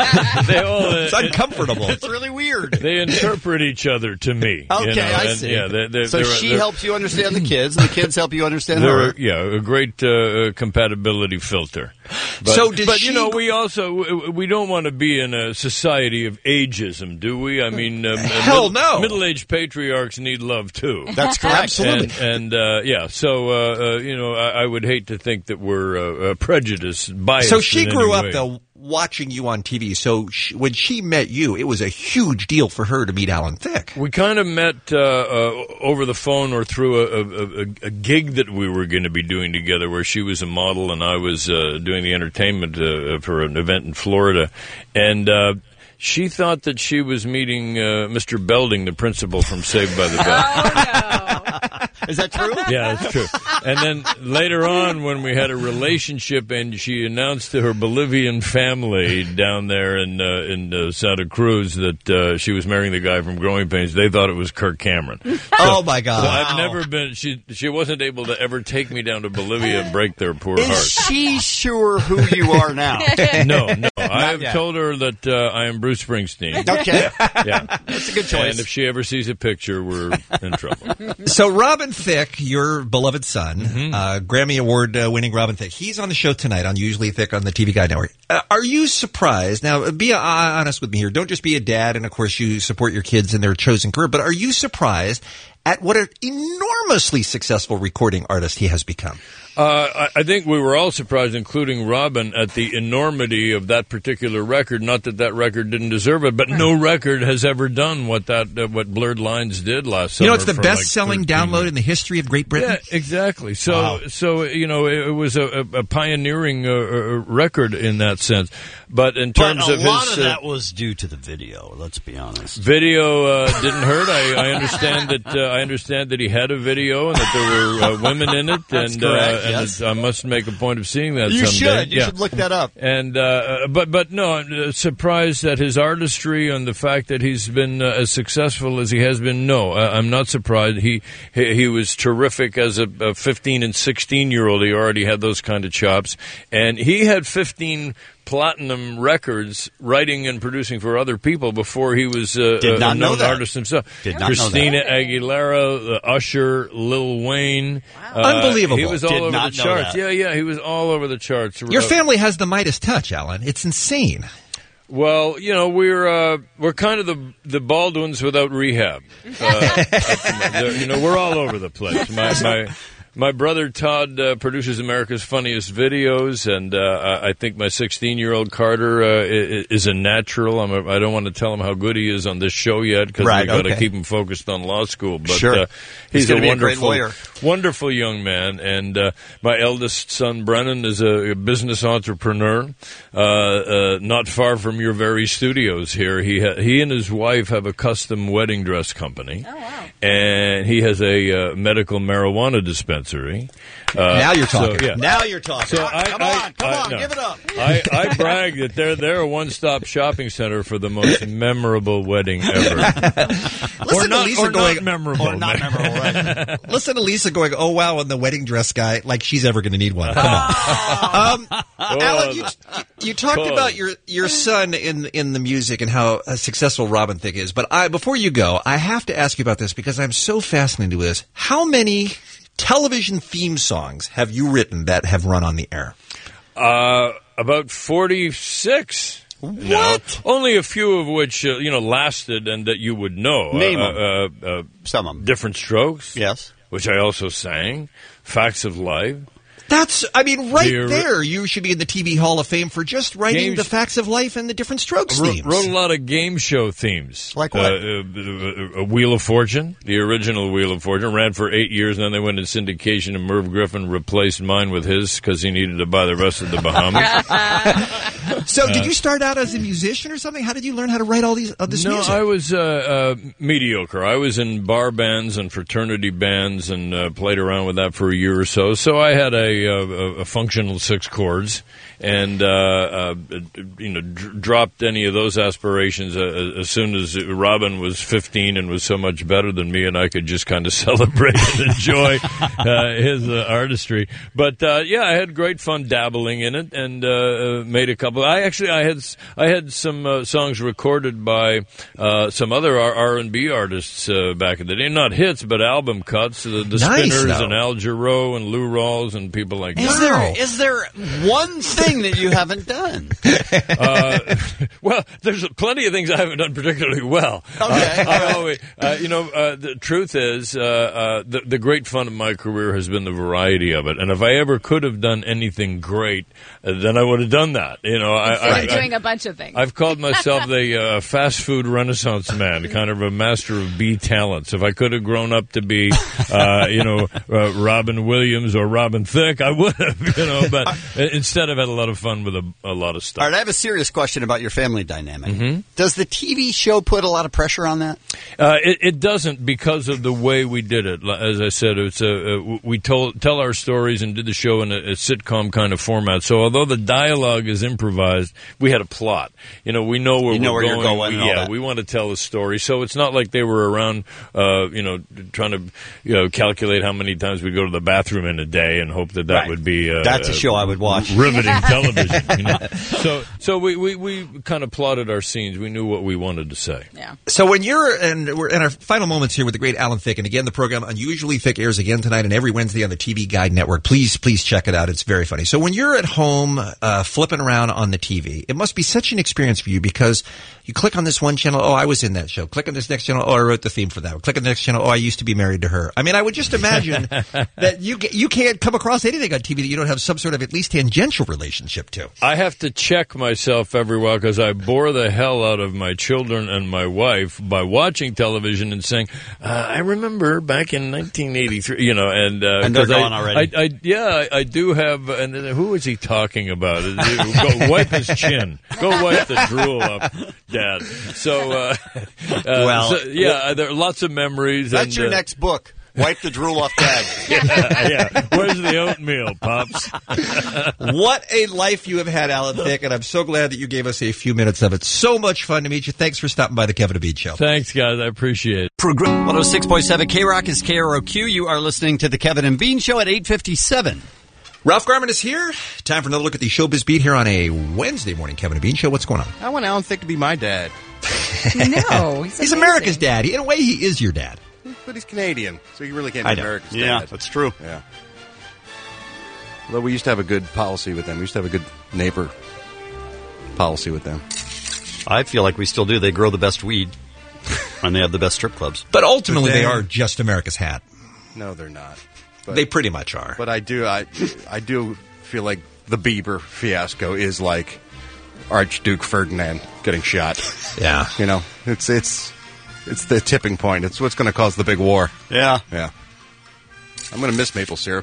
all it's uncomfortable. It's really weird. They interpret each other to me. Okay, I and, see. Yeah, so she helps you understand the kids, and the kids help you understand her. Yeah, a great compatibility filter. But, So did but she- we don't want to be in a society of ageism, do we? I mean, Hell no. Middle-aged patriarchs need love too. That's correct. Absolutely. And so I would hate to think that we're prejudiced, biased. So she in grew any up, way. though, watching you on TV. So when she met you, it was a huge deal for her to meet Alan Thicke. We kind of met over the phone or through a gig that we were going to be doing together, where she was a model and I was doing the entertainment for an event in Florida, and she thought that she was meeting Mr. Belding, the principal from Saved by the Bell. Is that true? Yeah, that's true. And then later on, when we had a relationship, and she announced to her Bolivian family down there in Santa Cruz that she was marrying the guy from Growing Pains, they thought it was Kirk Cameron. Oh my God! So I've never been. She wasn't able to ever take me down to Bolivia and break their poor Is hearts. she sure who you are now? No. I've yet. told her that I am Bruce Springsteen. Okay. Yeah. That's a good choice. And if she ever sees a picture, we're in trouble. So Robin Thicke, your beloved son, Grammy Award winning Robin Thicke, he's on the show tonight on Usually Thicke on the TV Guide Network. Are you surprised? Now, be honest with me here. Don't just be a dad, and of course you support your kids in their chosen career, but are you surprised at what an enormously successful recording artist he has become? I think we were all surprised, including Robin, at the enormity of that particular record. Not that that record didn't deserve it, but no record has ever done what Blurred Lines did last summer. It's the best-selling download in the history of Great Britain. Yeah, exactly. So it was a pioneering record in that sense. But in terms a of lot his, of that was due to the video. Let's be honest. Video didn't hurt. I understand that he had a video and that there were women in it, That's and correct, yes. I must make a point of seeing that You someday. should. You should look that up. And but no, I'm surprised at his artistry and the fact that he's been as successful as he has been. No, I'm not surprised. He was terrific as a 15 and 16-year-old. He already had those kind of chops, and he had 15 platinum records writing and producing for other people before he was a known artist himself. Christina Aguilera, Usher, Lil Wayne. Unbelievable. He was all over the charts. Yeah, he was all over the charts. Your family has the Midas touch, Alan. It's insane. Well, we're kind of the Baldwins without rehab. We're all over the place. My brother Todd produces America's Funniest Videos, and I think my 16-year-old Carter is a natural. I don't want to tell him how good he is on this show yet because we've got to keep him focused on law school. But he's a wonderful young man. And my eldest son Brennan is a business entrepreneur, not far from your very studios here. He and his wife have a custom wedding dress company. Oh, wow. And he has a medical marijuana dispensary. Now you're talking. Now you're talking. So come on, give it up. I brag that they're a one-stop shopping center for the most memorable wedding ever. Listen to Lisa going, memorable. Or not memorable, right? Listen to Lisa going, oh, wow, and the wedding dress guy, like she's ever going to need one. Come on. Alan, you talked about your son in the music and how successful Robin Thicke is. But before you go, I have to ask you about this because I'm so fascinated with this. How many television theme songs have you written that have run on the air? About 46. What? No, only a few of which lasted and that you would know. Name them. Some of them. Different Strokes. Yes. Which I also sang. Facts of Life. That's, I mean, right The- there, you should be in the TV Hall of Fame for just writing Games- the Facts of Life and the Different Strokes themes. Wrote a lot of game show themes. Like what? Wheel of Fortune, the original Wheel of Fortune, ran for 8 years, and then they went in syndication, and Merv Griffin replaced mine with his because he needed to buy the rest of the Bahamas. So, did you start out as a musician or something? How did you learn how to write all this No, music? I was mediocre. I was in bar bands and fraternity bands and played around with that for a year or so. So I had a functional 6 chords and dropped any of those aspirations as soon as Robin was 15 and was so much better than me, and I could just kind of celebrate and enjoy his artistry. But I had great fun dabbling in it and made a couple. I had some songs recorded by some other R&B artists back in the day, not hits but album cuts. The Nice, Spinners though. and Al Jarreau and Lou Rawls and people like Is that. there one thing that you haven't done? Well, there's plenty of things I haven't done particularly well. Okay. I always, the truth is, the great fun of my career has been the variety of it. And if I ever could have done anything great, then I would have done that. Instead of doing a bunch of things. I've called myself the fast food renaissance man, kind of a master of B talents. If I could have grown up to be, Robin Williams or Robin Thicke, I would have, but instead I've had a lot of fun with a lot of stuff. All right, I have a serious question about your family dynamic. Mm-hmm. Does the TV show put a lot of pressure on that? It doesn't because of the way we did it. As I said, it's we tell our stories and did the show in a sitcom kind of format. So although the dialogue is improvised, we had a plot. We know where we're you're going and all that. We want to tell a story. So it's not like they were around, trying to, calculate how many times we go to the bathroom in a day and hope that Right. would be. That's a show I would watch. Riveting television. So we kind of plotted our scenes. We knew what we wanted to say. Yeah. So when we're in our final moments here with the great Alan Thicke, and again, the program Unusually Thick airs again tonight and every Wednesday on the TV Guide Network. Please check it out. It's very funny. So when you're at home flipping around on the TV, it must be such an experience for you because you click on this one channel, oh, I was in that show. Click on this next channel, oh, I wrote the theme for that. Click on the next channel, oh, I used to be married to her. I mean, I would just imagine that you can't come across anything on TV that you don't have some sort of at least tangential relationship to. I have to check myself every while because I bore the hell out of my children and my wife by watching television and saying, I remember back in 1983, and they're gone already. I do have, and then who is he talking about? Go wipe his chin. Go wipe the drool up, Dad. So, there are lots of memories. That's your next book. Wipe the drool off Dad. Yeah. Where's the oatmeal, Pops? What a life you have had, Alan Thicke, and I'm so glad that you gave us a few minutes of it. So much fun to meet you. Thanks for stopping by the Kevin and Bean Show. Thanks, guys. I appreciate it. 106.7 K-Rock is KROQ. You are listening to the Kevin and Bean Show at 8:57. Ralph Garman is here. Time for another look at the Showbiz Beat here on a Wednesday morning Kevin and Bean Show. What's going on? I want Alan Thicke to be my dad. No, he's America's dad. In a way, he is your dad. But he's Canadian, so he really can't I be know. America's Yeah, dad. that's true. Yeah. Although we used to have a good policy with them. We used to have a good neighbor policy with them. I feel like we still do. They grow the best weed, and they have the best strip clubs. But ultimately, they are just America's hat. No, they're not. But, They pretty much are. But I do feel like the Bieber fiasco is like Archduke Ferdinand getting shot. Yeah. It's the tipping point. It's what's going to cause the big war. Yeah. Yeah. I'm going to miss maple syrup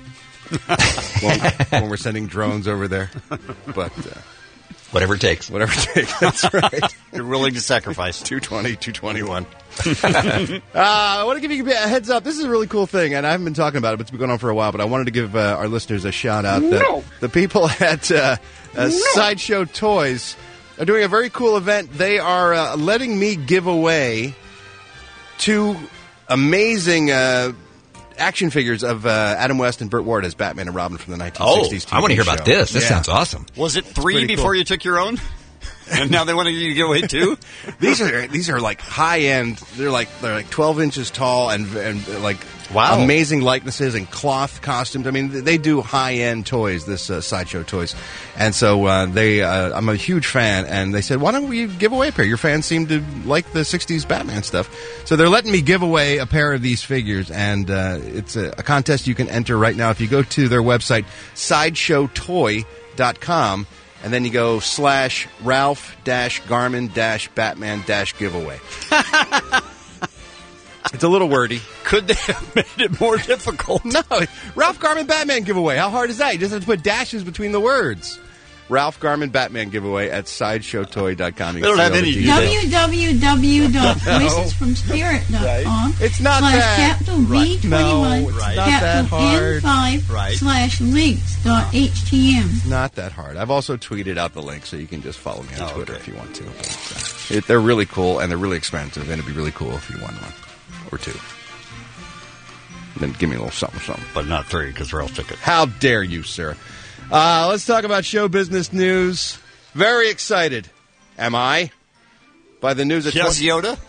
when we're sending drones over there. But whatever it takes. Whatever it takes. That's right. You're willing to sacrifice. 220, 221. I want to give you a heads up. This is a really cool thing, and I haven't been talking about it, but it's been going on for a while. But I wanted to give our listeners a shout out. The people at Sideshow Toys are doing a very cool event. They are letting me give away 2 amazing action figures of Adam West and Burt Ward as Batman and Robin from the 1960s TV I want to hear about show. this. This Yeah. sounds awesome. Was it 3 Pretty before cool. you took your own? And now they want you to give away two? These are like high end. They're like 12 inches tall and like amazing likenesses and cloth costumes. I mean, they do high end toys. This Sideshow Toys, and so I'm a huge fan. And they said, why don't we give away a pair? Your fans seem to like the '60s Batman stuff, so they're letting me give away a pair of these figures. And it's a contest you can enter right now if you go to their website sideshowtoy.com. And then you go /Ralph-Garman-Batman-giveaway. It's a little wordy. Could they have made it more difficult? No. Ralph Garman Batman giveaway. How hard is that? You just have to put dashes between the words. Ralph Garman Batman giveaway at sideshowtoy.com. They don't have any www.voicesfromspirit.com. It's not that. Capital B21, No, it's not that hard. N5/links.htm. Not that hard. I've also tweeted out the link, so you can just follow me on Twitter if you want to. They're really cool, and they're really expensive, and it'd be really cool if you won one or two. And then give me a little something. But not three, because Ralph took it. How dare you, sir? Let's talk about show business news. Very excited, am I? By the news. Yes, Yoda?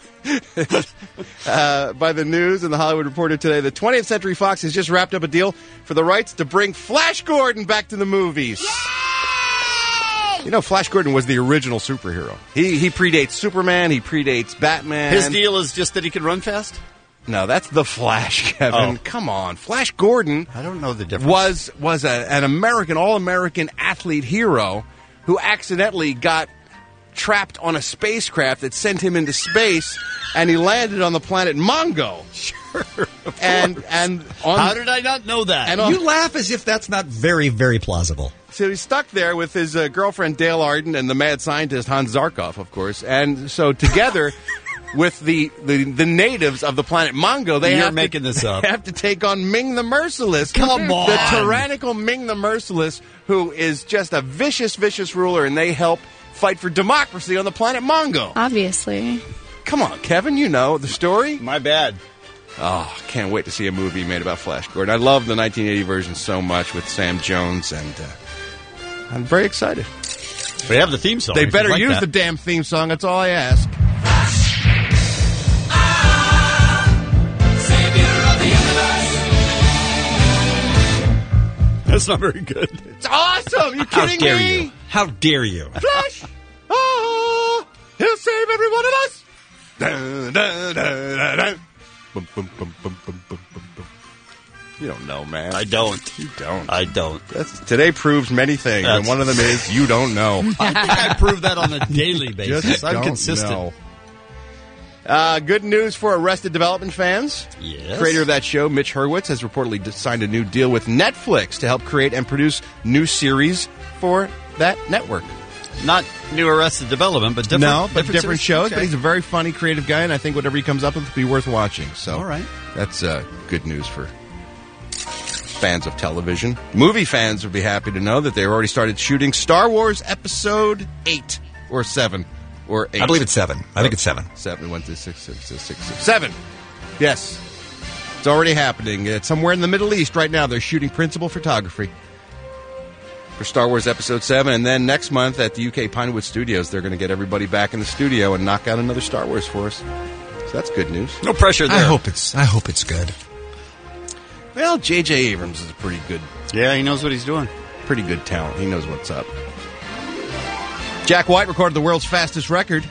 By the news in the Hollywood Reporter today, the 20th Century Fox has just wrapped up a deal for the rights to bring Flash Gordon back to the movies. Yay! You know, Flash Gordon was the original superhero. He predates Superman. He predates Batman. His deal is just that he can run fast? No, that's the Flash, Kevin. Oh. Come on. Flash Gordon I don't know the difference. was an American, all-American athlete hero who accidentally got trapped on a spacecraft that sent him into space, and he landed on the planet Mongo. Sure. And how did I not know that? You laugh as if that's not very, very plausible. So he's stuck there with his girlfriend Dale Arden and the mad scientist Hans Zarkov, of course. And so together with the natives of the planet Mongo, they have to take on Ming the Merciless. Come on. The tyrannical Ming the Merciless, who is just a vicious, vicious ruler, and they help fight for democracy on the planet Mongo. Obviously. Come on, Kevin, you know the story. My bad. Oh, can't wait to see a movie made about Flash Gordon. I love the 1980 version so much with Sam Jones, and I'm very excited. We have the theme song. They better use the damn theme song. That's all I ask. That's not very good. It's awesome. You kidding How dare me? you? How dare you? Flash! Oh, he'll save every one of us. Dun, dun, dun, dun, dun. Boom, boom, boom, boom, boom, boom, boom, boom. You don't know, man. I don't. You don't. I don't. Today proves many things, and one of them is you don't know. I think I prove that on a daily basis. Just I'm don't consistent. know. Good news for Arrested Development fans. Yes. Creator of that show, Mitch Hurwitz, has reportedly signed a new deal with Netflix to help create and produce new series for that network. Not new Arrested Development, but different. different shows. Okay. But he's a very funny, creative guy, and I think whatever he comes up with will be worth watching. So, all right, that's good news for fans of television. Movie fans would be happy to know that they already started shooting Star Wars Episode 8 or 7 or 8. I believe it's 7. I think it's 7. 7 went to 6, 7. Yes, it's already happening. It's somewhere in the Middle East right now. They're shooting principal photography for Star Wars Episode 7, and then next month at the UK Pinewood Studios, they're going to get everybody back in the studio and knock out another Star Wars for us. So that's good news. No pressure there. I hope it's good. Well, J.J. Abrams is a pretty good... Yeah, he knows what he's doing. Pretty good talent. He knows what's up. Jack White recorded the world's fastest record.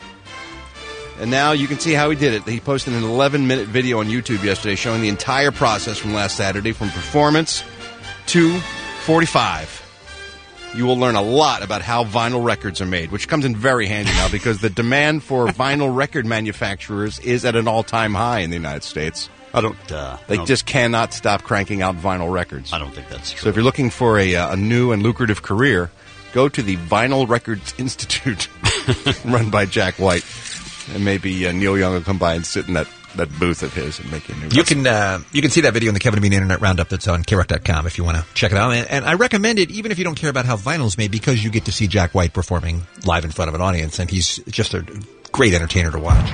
And now you can see how he did it. He posted an 11-minute video on YouTube yesterday showing the entire process from last Saturday, from performance to 45. You will learn a lot about how vinyl records are made, which comes in very handy now because the demand for vinyl record manufacturers is at an all-time high in the United States. They just cannot stop cranking out vinyl records. I don't think that's true. So if you're looking for a new and lucrative career, go to the Vinyl Records Institute run by Jack White. And maybe Neil Young will come by and sit in that booth of his and make you a new record. You can see that video in the Kevin and Bean Internet Roundup that's on KROC.com if you want to check it out. And I recommend it even if you don't care about how vinyl is made, because you get to see Jack White performing live in front of an audience, and he's just a great entertainer to watch.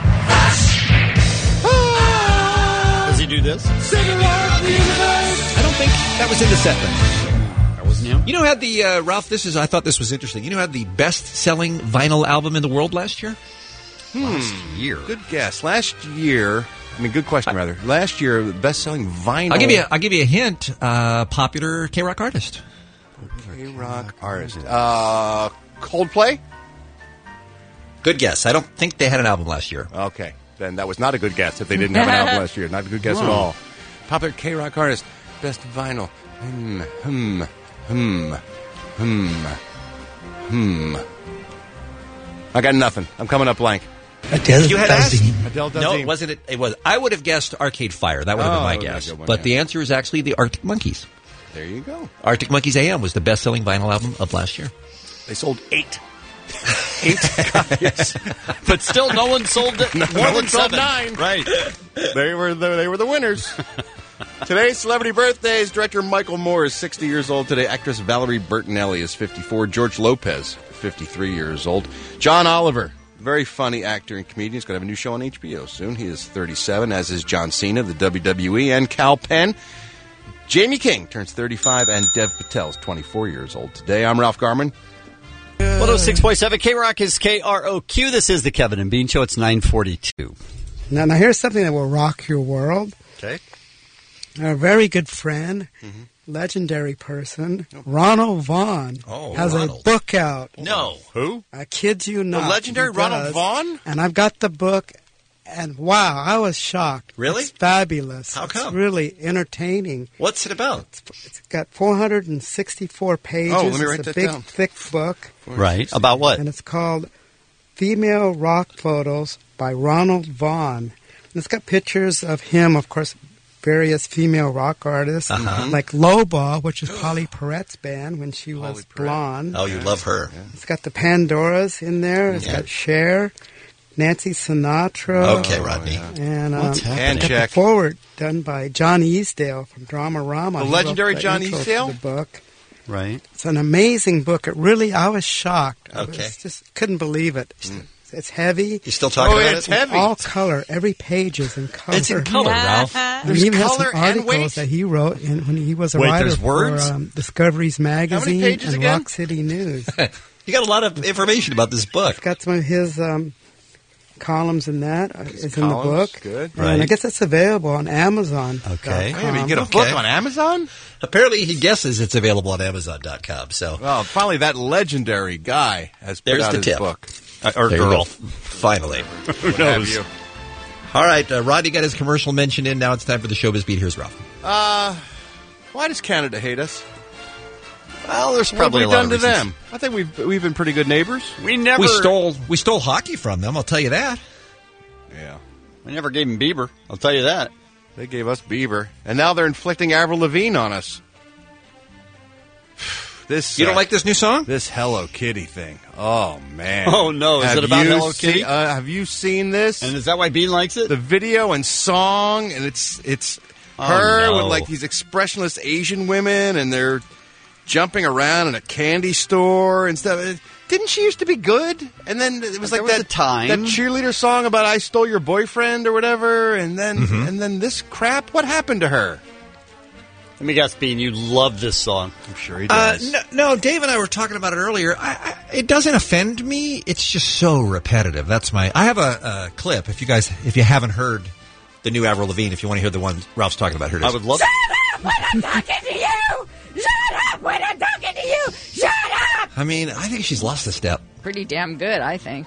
Does he do this? I don't think that was in the set list. I wasn't You know who had the, Ralph, I thought this was interesting. You know who had the best-selling vinyl album in the world last year? Last year. Good guess. Last year, good question, rather. Last year, best-selling vinyl. I'll give you a hint. Popular K-rock artist. K-rock artist. Coldplay? Good guess. I don't think they had an album last year. Okay. Then that was not a good guess if they didn't have an album last year. Not a good guess at all. Popular K-rock artist. Best vinyl. I got nothing. I'm coming up blank. Adele you had asked? Adele Dazeem. No, it wasn't. It was. I would have guessed Arcade Fire. That would have been my guess. But the answer is actually the Arctic Monkeys. There you go. Arctic Monkeys AM was the best-selling vinyl album of last year. They sold 8. 8 copies. But still, no one sold it. More than 7. 9. Right. They were the winners. Today's celebrity birthdays. Director Michael Moore is 60 years old today. Actress Valerie Bertinelli is 54. George Lopez, 53 years old. John Oliver, very funny actor and comedian. He's going to have a new show on HBO soon. He is 37, as is John Cena of the WWE, and Cal Penn. Jamie King turns 35, and Dev Patel is 24 years old today. I'm Ralph Garman. 106.7 K-Rock is KROQ. This is the Kevin and Bean Show. It's 9:42. Now here's something that will rock your world. Okay. A very good friend, legendary person, Ronald Vaughn, has a book out. No. Who? I kid you not. The legendary Ronald Vaughn? And I've got the book, and wow, I was shocked. Really? It's fabulous. How come? It's really entertaining. What's it about? It's got 464 pages. Oh, let me write it's a that big, down. thick book. Right. About what? And it's called Female Rock Photos by Ronald Vaughn. And it's got pictures of him, of course, various female rock artists, like Loba, which is Polly Perrette's band when she was blonde. Oh, you love her. Yeah. It's got the Pandoras in there. It's got Cher, Nancy Sinatra. Okay, Rodney. And What's happening? got the forward done by John Easdale from Dramarama. The He legendary wrote the John intro to Easdale? the book. Right. It's an amazing book. It really, I was shocked. I Okay. just couldn't believe it. It's heavy. You still talking about it's it? heavy. All color. Every page is in color. It's in color, Ralph. And There's he even has color some and articles weight? that he wrote when he was a Wait, writer there's words? for Discoveries Magazine pages and again? Rock City News. You got a lot of information about this book. It's got some of his columns in that. It's in the columns? book. Good. And I Right. guess it's available on Amazon. Okay. Wait a minute, you get a book on Amazon? Apparently, he guesses it's available on Amazon.com. So Well, finally, that legendary guy has put There's out the his tip. book. Or there you girl. go. Finally. Who knows? All right, Rodney got his commercial mention in. Now it's time for the Showbiz Beat. Here's Ralph. Why does Canada hate us? Well, there's What have probably we a lot done of to reasons. them? I think we've been pretty good neighbors. We never We stole hockey from them. I'll tell you that. Yeah. We never gave him Bieber. I'll tell you that. They gave us Bieber, and now they're inflicting Avril Lavigne on us. This You don't like this new song? this Hello Kitty thing? Oh man! Oh, no. Is it about Hello Kitty? Have you seen this? And is that why Bean likes it? The video and song, and it's Oh, her no. with like these expressionless Asian women, and they're jumping around in a candy store and stuff. Didn't she used to be good? And then it was There like was that a time. that cheerleader song about "I stole your boyfriend" or whatever. And then this crap. What happened to her? Let me guess, Bean, you love this song. I'm sure he does. No, Dave and I were talking about it earlier. It doesn't offend me. It's just so repetitive. That's my. I have a clip. If you haven't heard the new Avril Lavigne, if you want to hear the one Ralph's talking about, here it is. I would love. Shut up when I'm talking to you! Shut up when I'm talking to you! Shut up! I mean, I think she's lost a step. Pretty damn good, I think.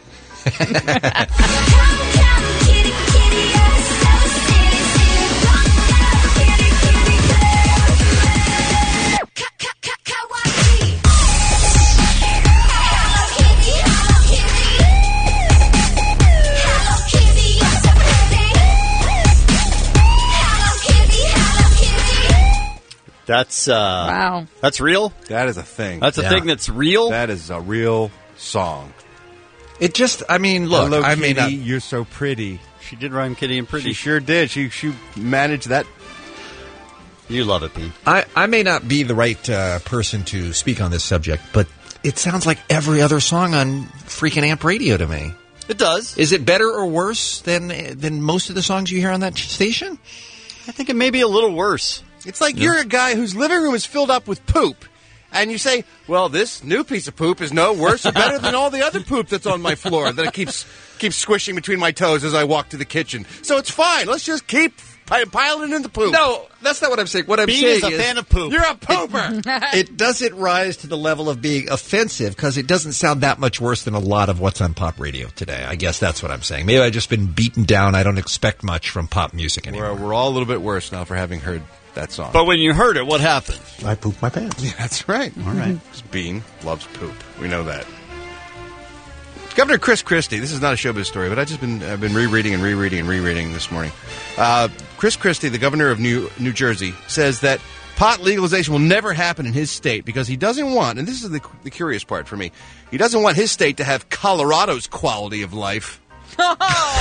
That's Wow. That's real. That is a thing. That's a thing that's real. That is a real song. It just, I mean, look, Hello, I mean, Kitty, you're so pretty. She did rhyme kitty and pretty. She sure did. She managed that. You love it, Bean. I may not be the right person to speak on this subject, but it sounds like every other song on freaking Amp Radio to me. It does. Is it better or worse than most of the songs you hear on that station? I think it may be a little worse. It's like you're a guy whose living room is filled up with poop, And you say, well, this new piece of poop is no worse or better than all the other poop that's on my floor that keeps squishing between my toes as I walk to the kitchen. So it's fine. Let's just keep piling in the poop. No, that's not what I'm saying. What I'm Bean saying is a fan of poop. You're a pooper. It doesn't rise to the level of being offensive because it doesn't sound that much worse than a lot of what's on pop radio today. I guess that's what I'm saying. Maybe I've just been beaten down. I don't expect much from pop music anymore. We're all a little bit worse now for having heard that song. But when you heard it, what happened? I pooped my pants. Yeah, that's right. All right. Bean loves poop. We know that. Governor Chris Christie. This is not a showbiz story, but I've been rereading this morning. Chris Christie, the governor of New Jersey, says that pot legalization will never happen in his state because he doesn't want, and this is the curious part for me, he doesn't want his state to have Colorado's quality of life. I'm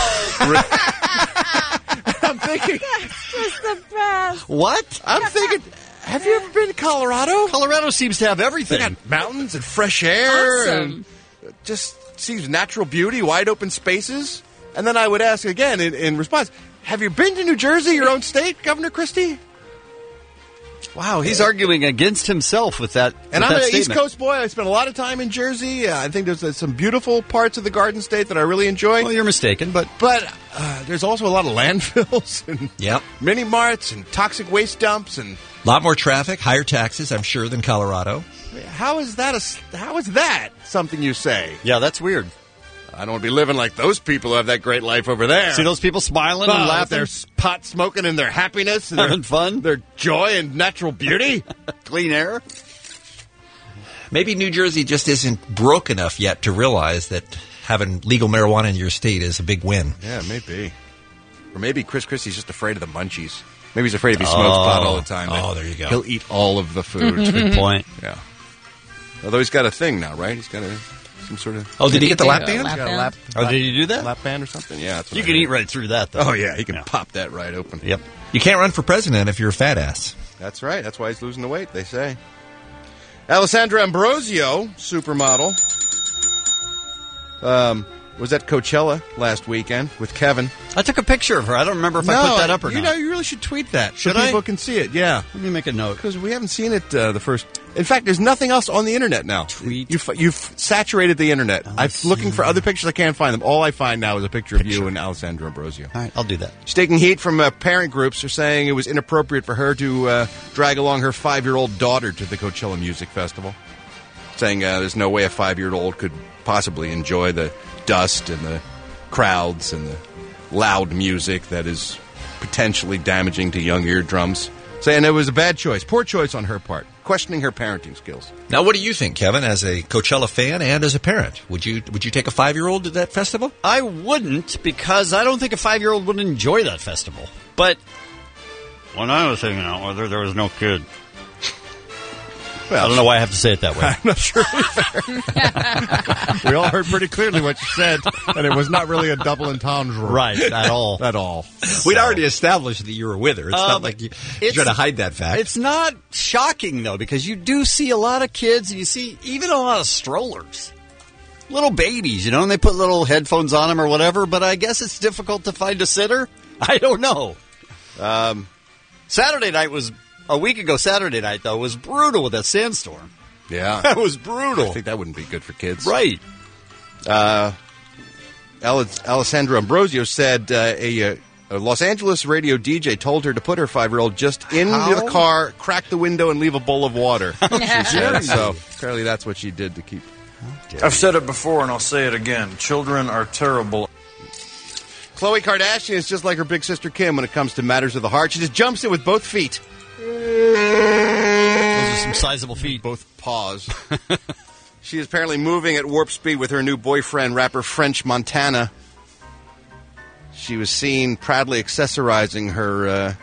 thinking, That's just the best. What? I'm thinking, have you ever been to Colorado? Colorado seems to have everything. They got mountains and fresh air Awesome. and just seems natural beauty, wide open spaces. And then I would ask again in response, have you been to New Jersey, your own state, Governor Christie? Wow, he's arguing against himself with that. And with I'm that an statement. East Coast boy. I spent a lot of time in Jersey. I think there's some beautiful parts of the Garden State that I really enjoy. Well, you're mistaken, but there's also a lot of landfills and Yep. mini marts and toxic waste dumps. And A lot more traffic, higher taxes, I'm sure, than Colorado. how is that something you say? Yeah, that's weird. I don't want to be living like those people who have that great life over there. See those people smiling and laughing? Their pot smoking and their happiness and having fun, their joy and natural beauty, clean air. Maybe New Jersey just isn't broke enough yet to realize that having legal marijuana in your state is a big win. Yeah, maybe. Or maybe Chris Christie's just afraid of the munchies. Maybe he's afraid if he smokes pot all the time. Oh, there you go. He'll eat all of the food. Good point. Yeah. Although he's got a thing now, right? He's got some sort of... Oh, did he get the lap band? He's got a lap, Oh, did you do that? lap band or something? Yeah. That's what You I can heard. eat right through that, though. Oh, yeah. He can pop that right open. Yep. You can't run for president if you're a fat ass. That's right. That's why he's losing the weight, they say. Alessandra Ambrosio, supermodel, was at Coachella last weekend with Kevin. I took a picture of her. I don't remember if I put that up or not. You really should tweet that. Should so I? people can see it, yeah. Let me make a note. Because we haven't seen it the first... In fact, there's nothing else on the internet now. Tweet. You've saturated the internet. I'm looking for other pictures. I can't find them. All I find now is a picture of you and Alessandra Ambrosio. All right, I'll do that. She's taking heat from parent groups who are saying it was inappropriate for her to drag along her 5-year-old daughter to the Coachella Music Festival. Saying there's no way a 5-year-old could possibly enjoy the dust and the crowds and the loud music that is potentially damaging to young eardrums. Saying it was a bad choice, poor choice on her part, questioning her parenting skills. Now, what do you think, Kevin, as a Coachella fan and as a parent? Would you take a 5-year-old to that festival? I wouldn't, because I don't think a 5-year-old would enjoy that festival. But when I was hanging out with her, there was no kid. Well, I don't know why I have to say it that way. I'm not sure either. We all heard pretty clearly what you said, and it was not really a double entendre. Right, at all. At all. We'd already established that you were with her. It's not like you're trying to hide that fact. It's not shocking, though, because you do see a lot of kids, and you see even a lot of strollers. Little babies, and they put little headphones on them or whatever, but I guess it's difficult to find a sitter. I don't know. Saturday night was... A week ago Saturday night, though, was brutal with that sandstorm. Yeah. That was brutal. I think that wouldn't be good for kids. Right. Alessandra Ambrosio said a Los Angeles radio DJ told her to put her 5-year-old just in the car, crack the window, and leave a bowl of water. She said. So apparently that's what she did to keep... I've said it before, and I'll say it again. Children are terrible. Khloe Kardashian is just like her big sister Kim when it comes to matters of the heart. She just jumps in with both feet. Those are some sizable feet. Both paws. She is apparently moving at warp speed with her new boyfriend, rapper French Montana. She was seen proudly accessorizing her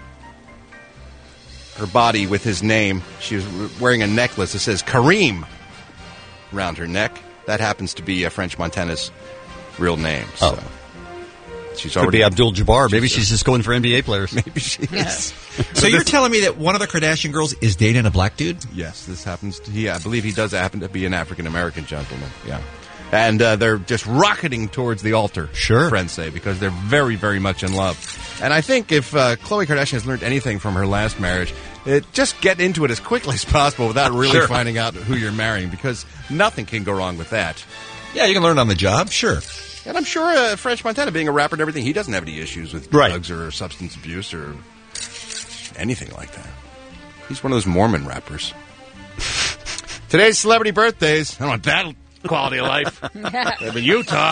body with his name. She was wearing a necklace that says Kareem around her neck. That happens to be French Montana's real name. So. Oh. She's Could already be Abdul-Jabbar. Maybe she's just going for NBA players. Maybe she is. So you're telling me that one of the Kardashian girls is dating a black dude? Yes, this happens to... I believe he does happen to be an African-American gentleman. Yeah. And they're just rocketing towards the altar, sure, friends say, because they're very, very much in love. And I think if Khloe Kardashian has learned anything from her last marriage, just get into it as quickly as possible without really finding out who you're marrying, because nothing can go wrong with that. Yeah, you can learn on the job, sure. And I'm sure French Montana, being a rapper and everything, he doesn't have any issues with drugs or substance abuse or anything like that. He's one of those Mormon rappers. Today's celebrity birthdays. I don't want that quality of life. Live in Utah.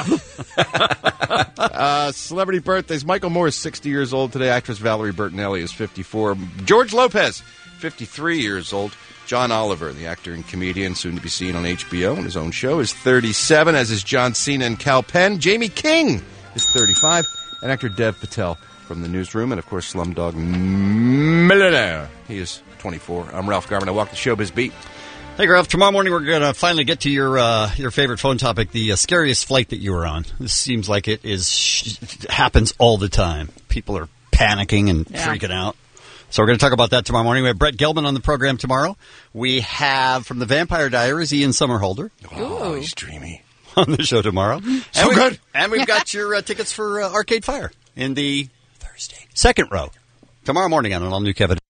Celebrity birthdays. Michael Moore is 60 years old today. Actress Valerie Bertinelli is 54. George Lopez, 53 years old. John Oliver, the actor and comedian, soon to be seen on HBO on his own show, is 37, as is John Cena and Cal Penn. Jamie King is 35. And actor Dev Patel from The Newsroom, and, of course, Slumdog Millionaire. He is 24. I'm Ralph Garman. I walk the showbiz beat. Hey, Ralph, tomorrow morning we're going to finally get to your favorite phone topic, the scariest flight that you were on. This seems like it happens all the time. People are panicking and freaking out. So we're going to talk about that tomorrow morning. We have Brett Gelman on the program tomorrow. We have, from the Vampire Diaries, Ian Somerhalder. Oh, he's dreamy. On the show tomorrow. So good. And we've got your tickets for Arcade Fire in the Thursday second row tomorrow morning on an all-new Kevin.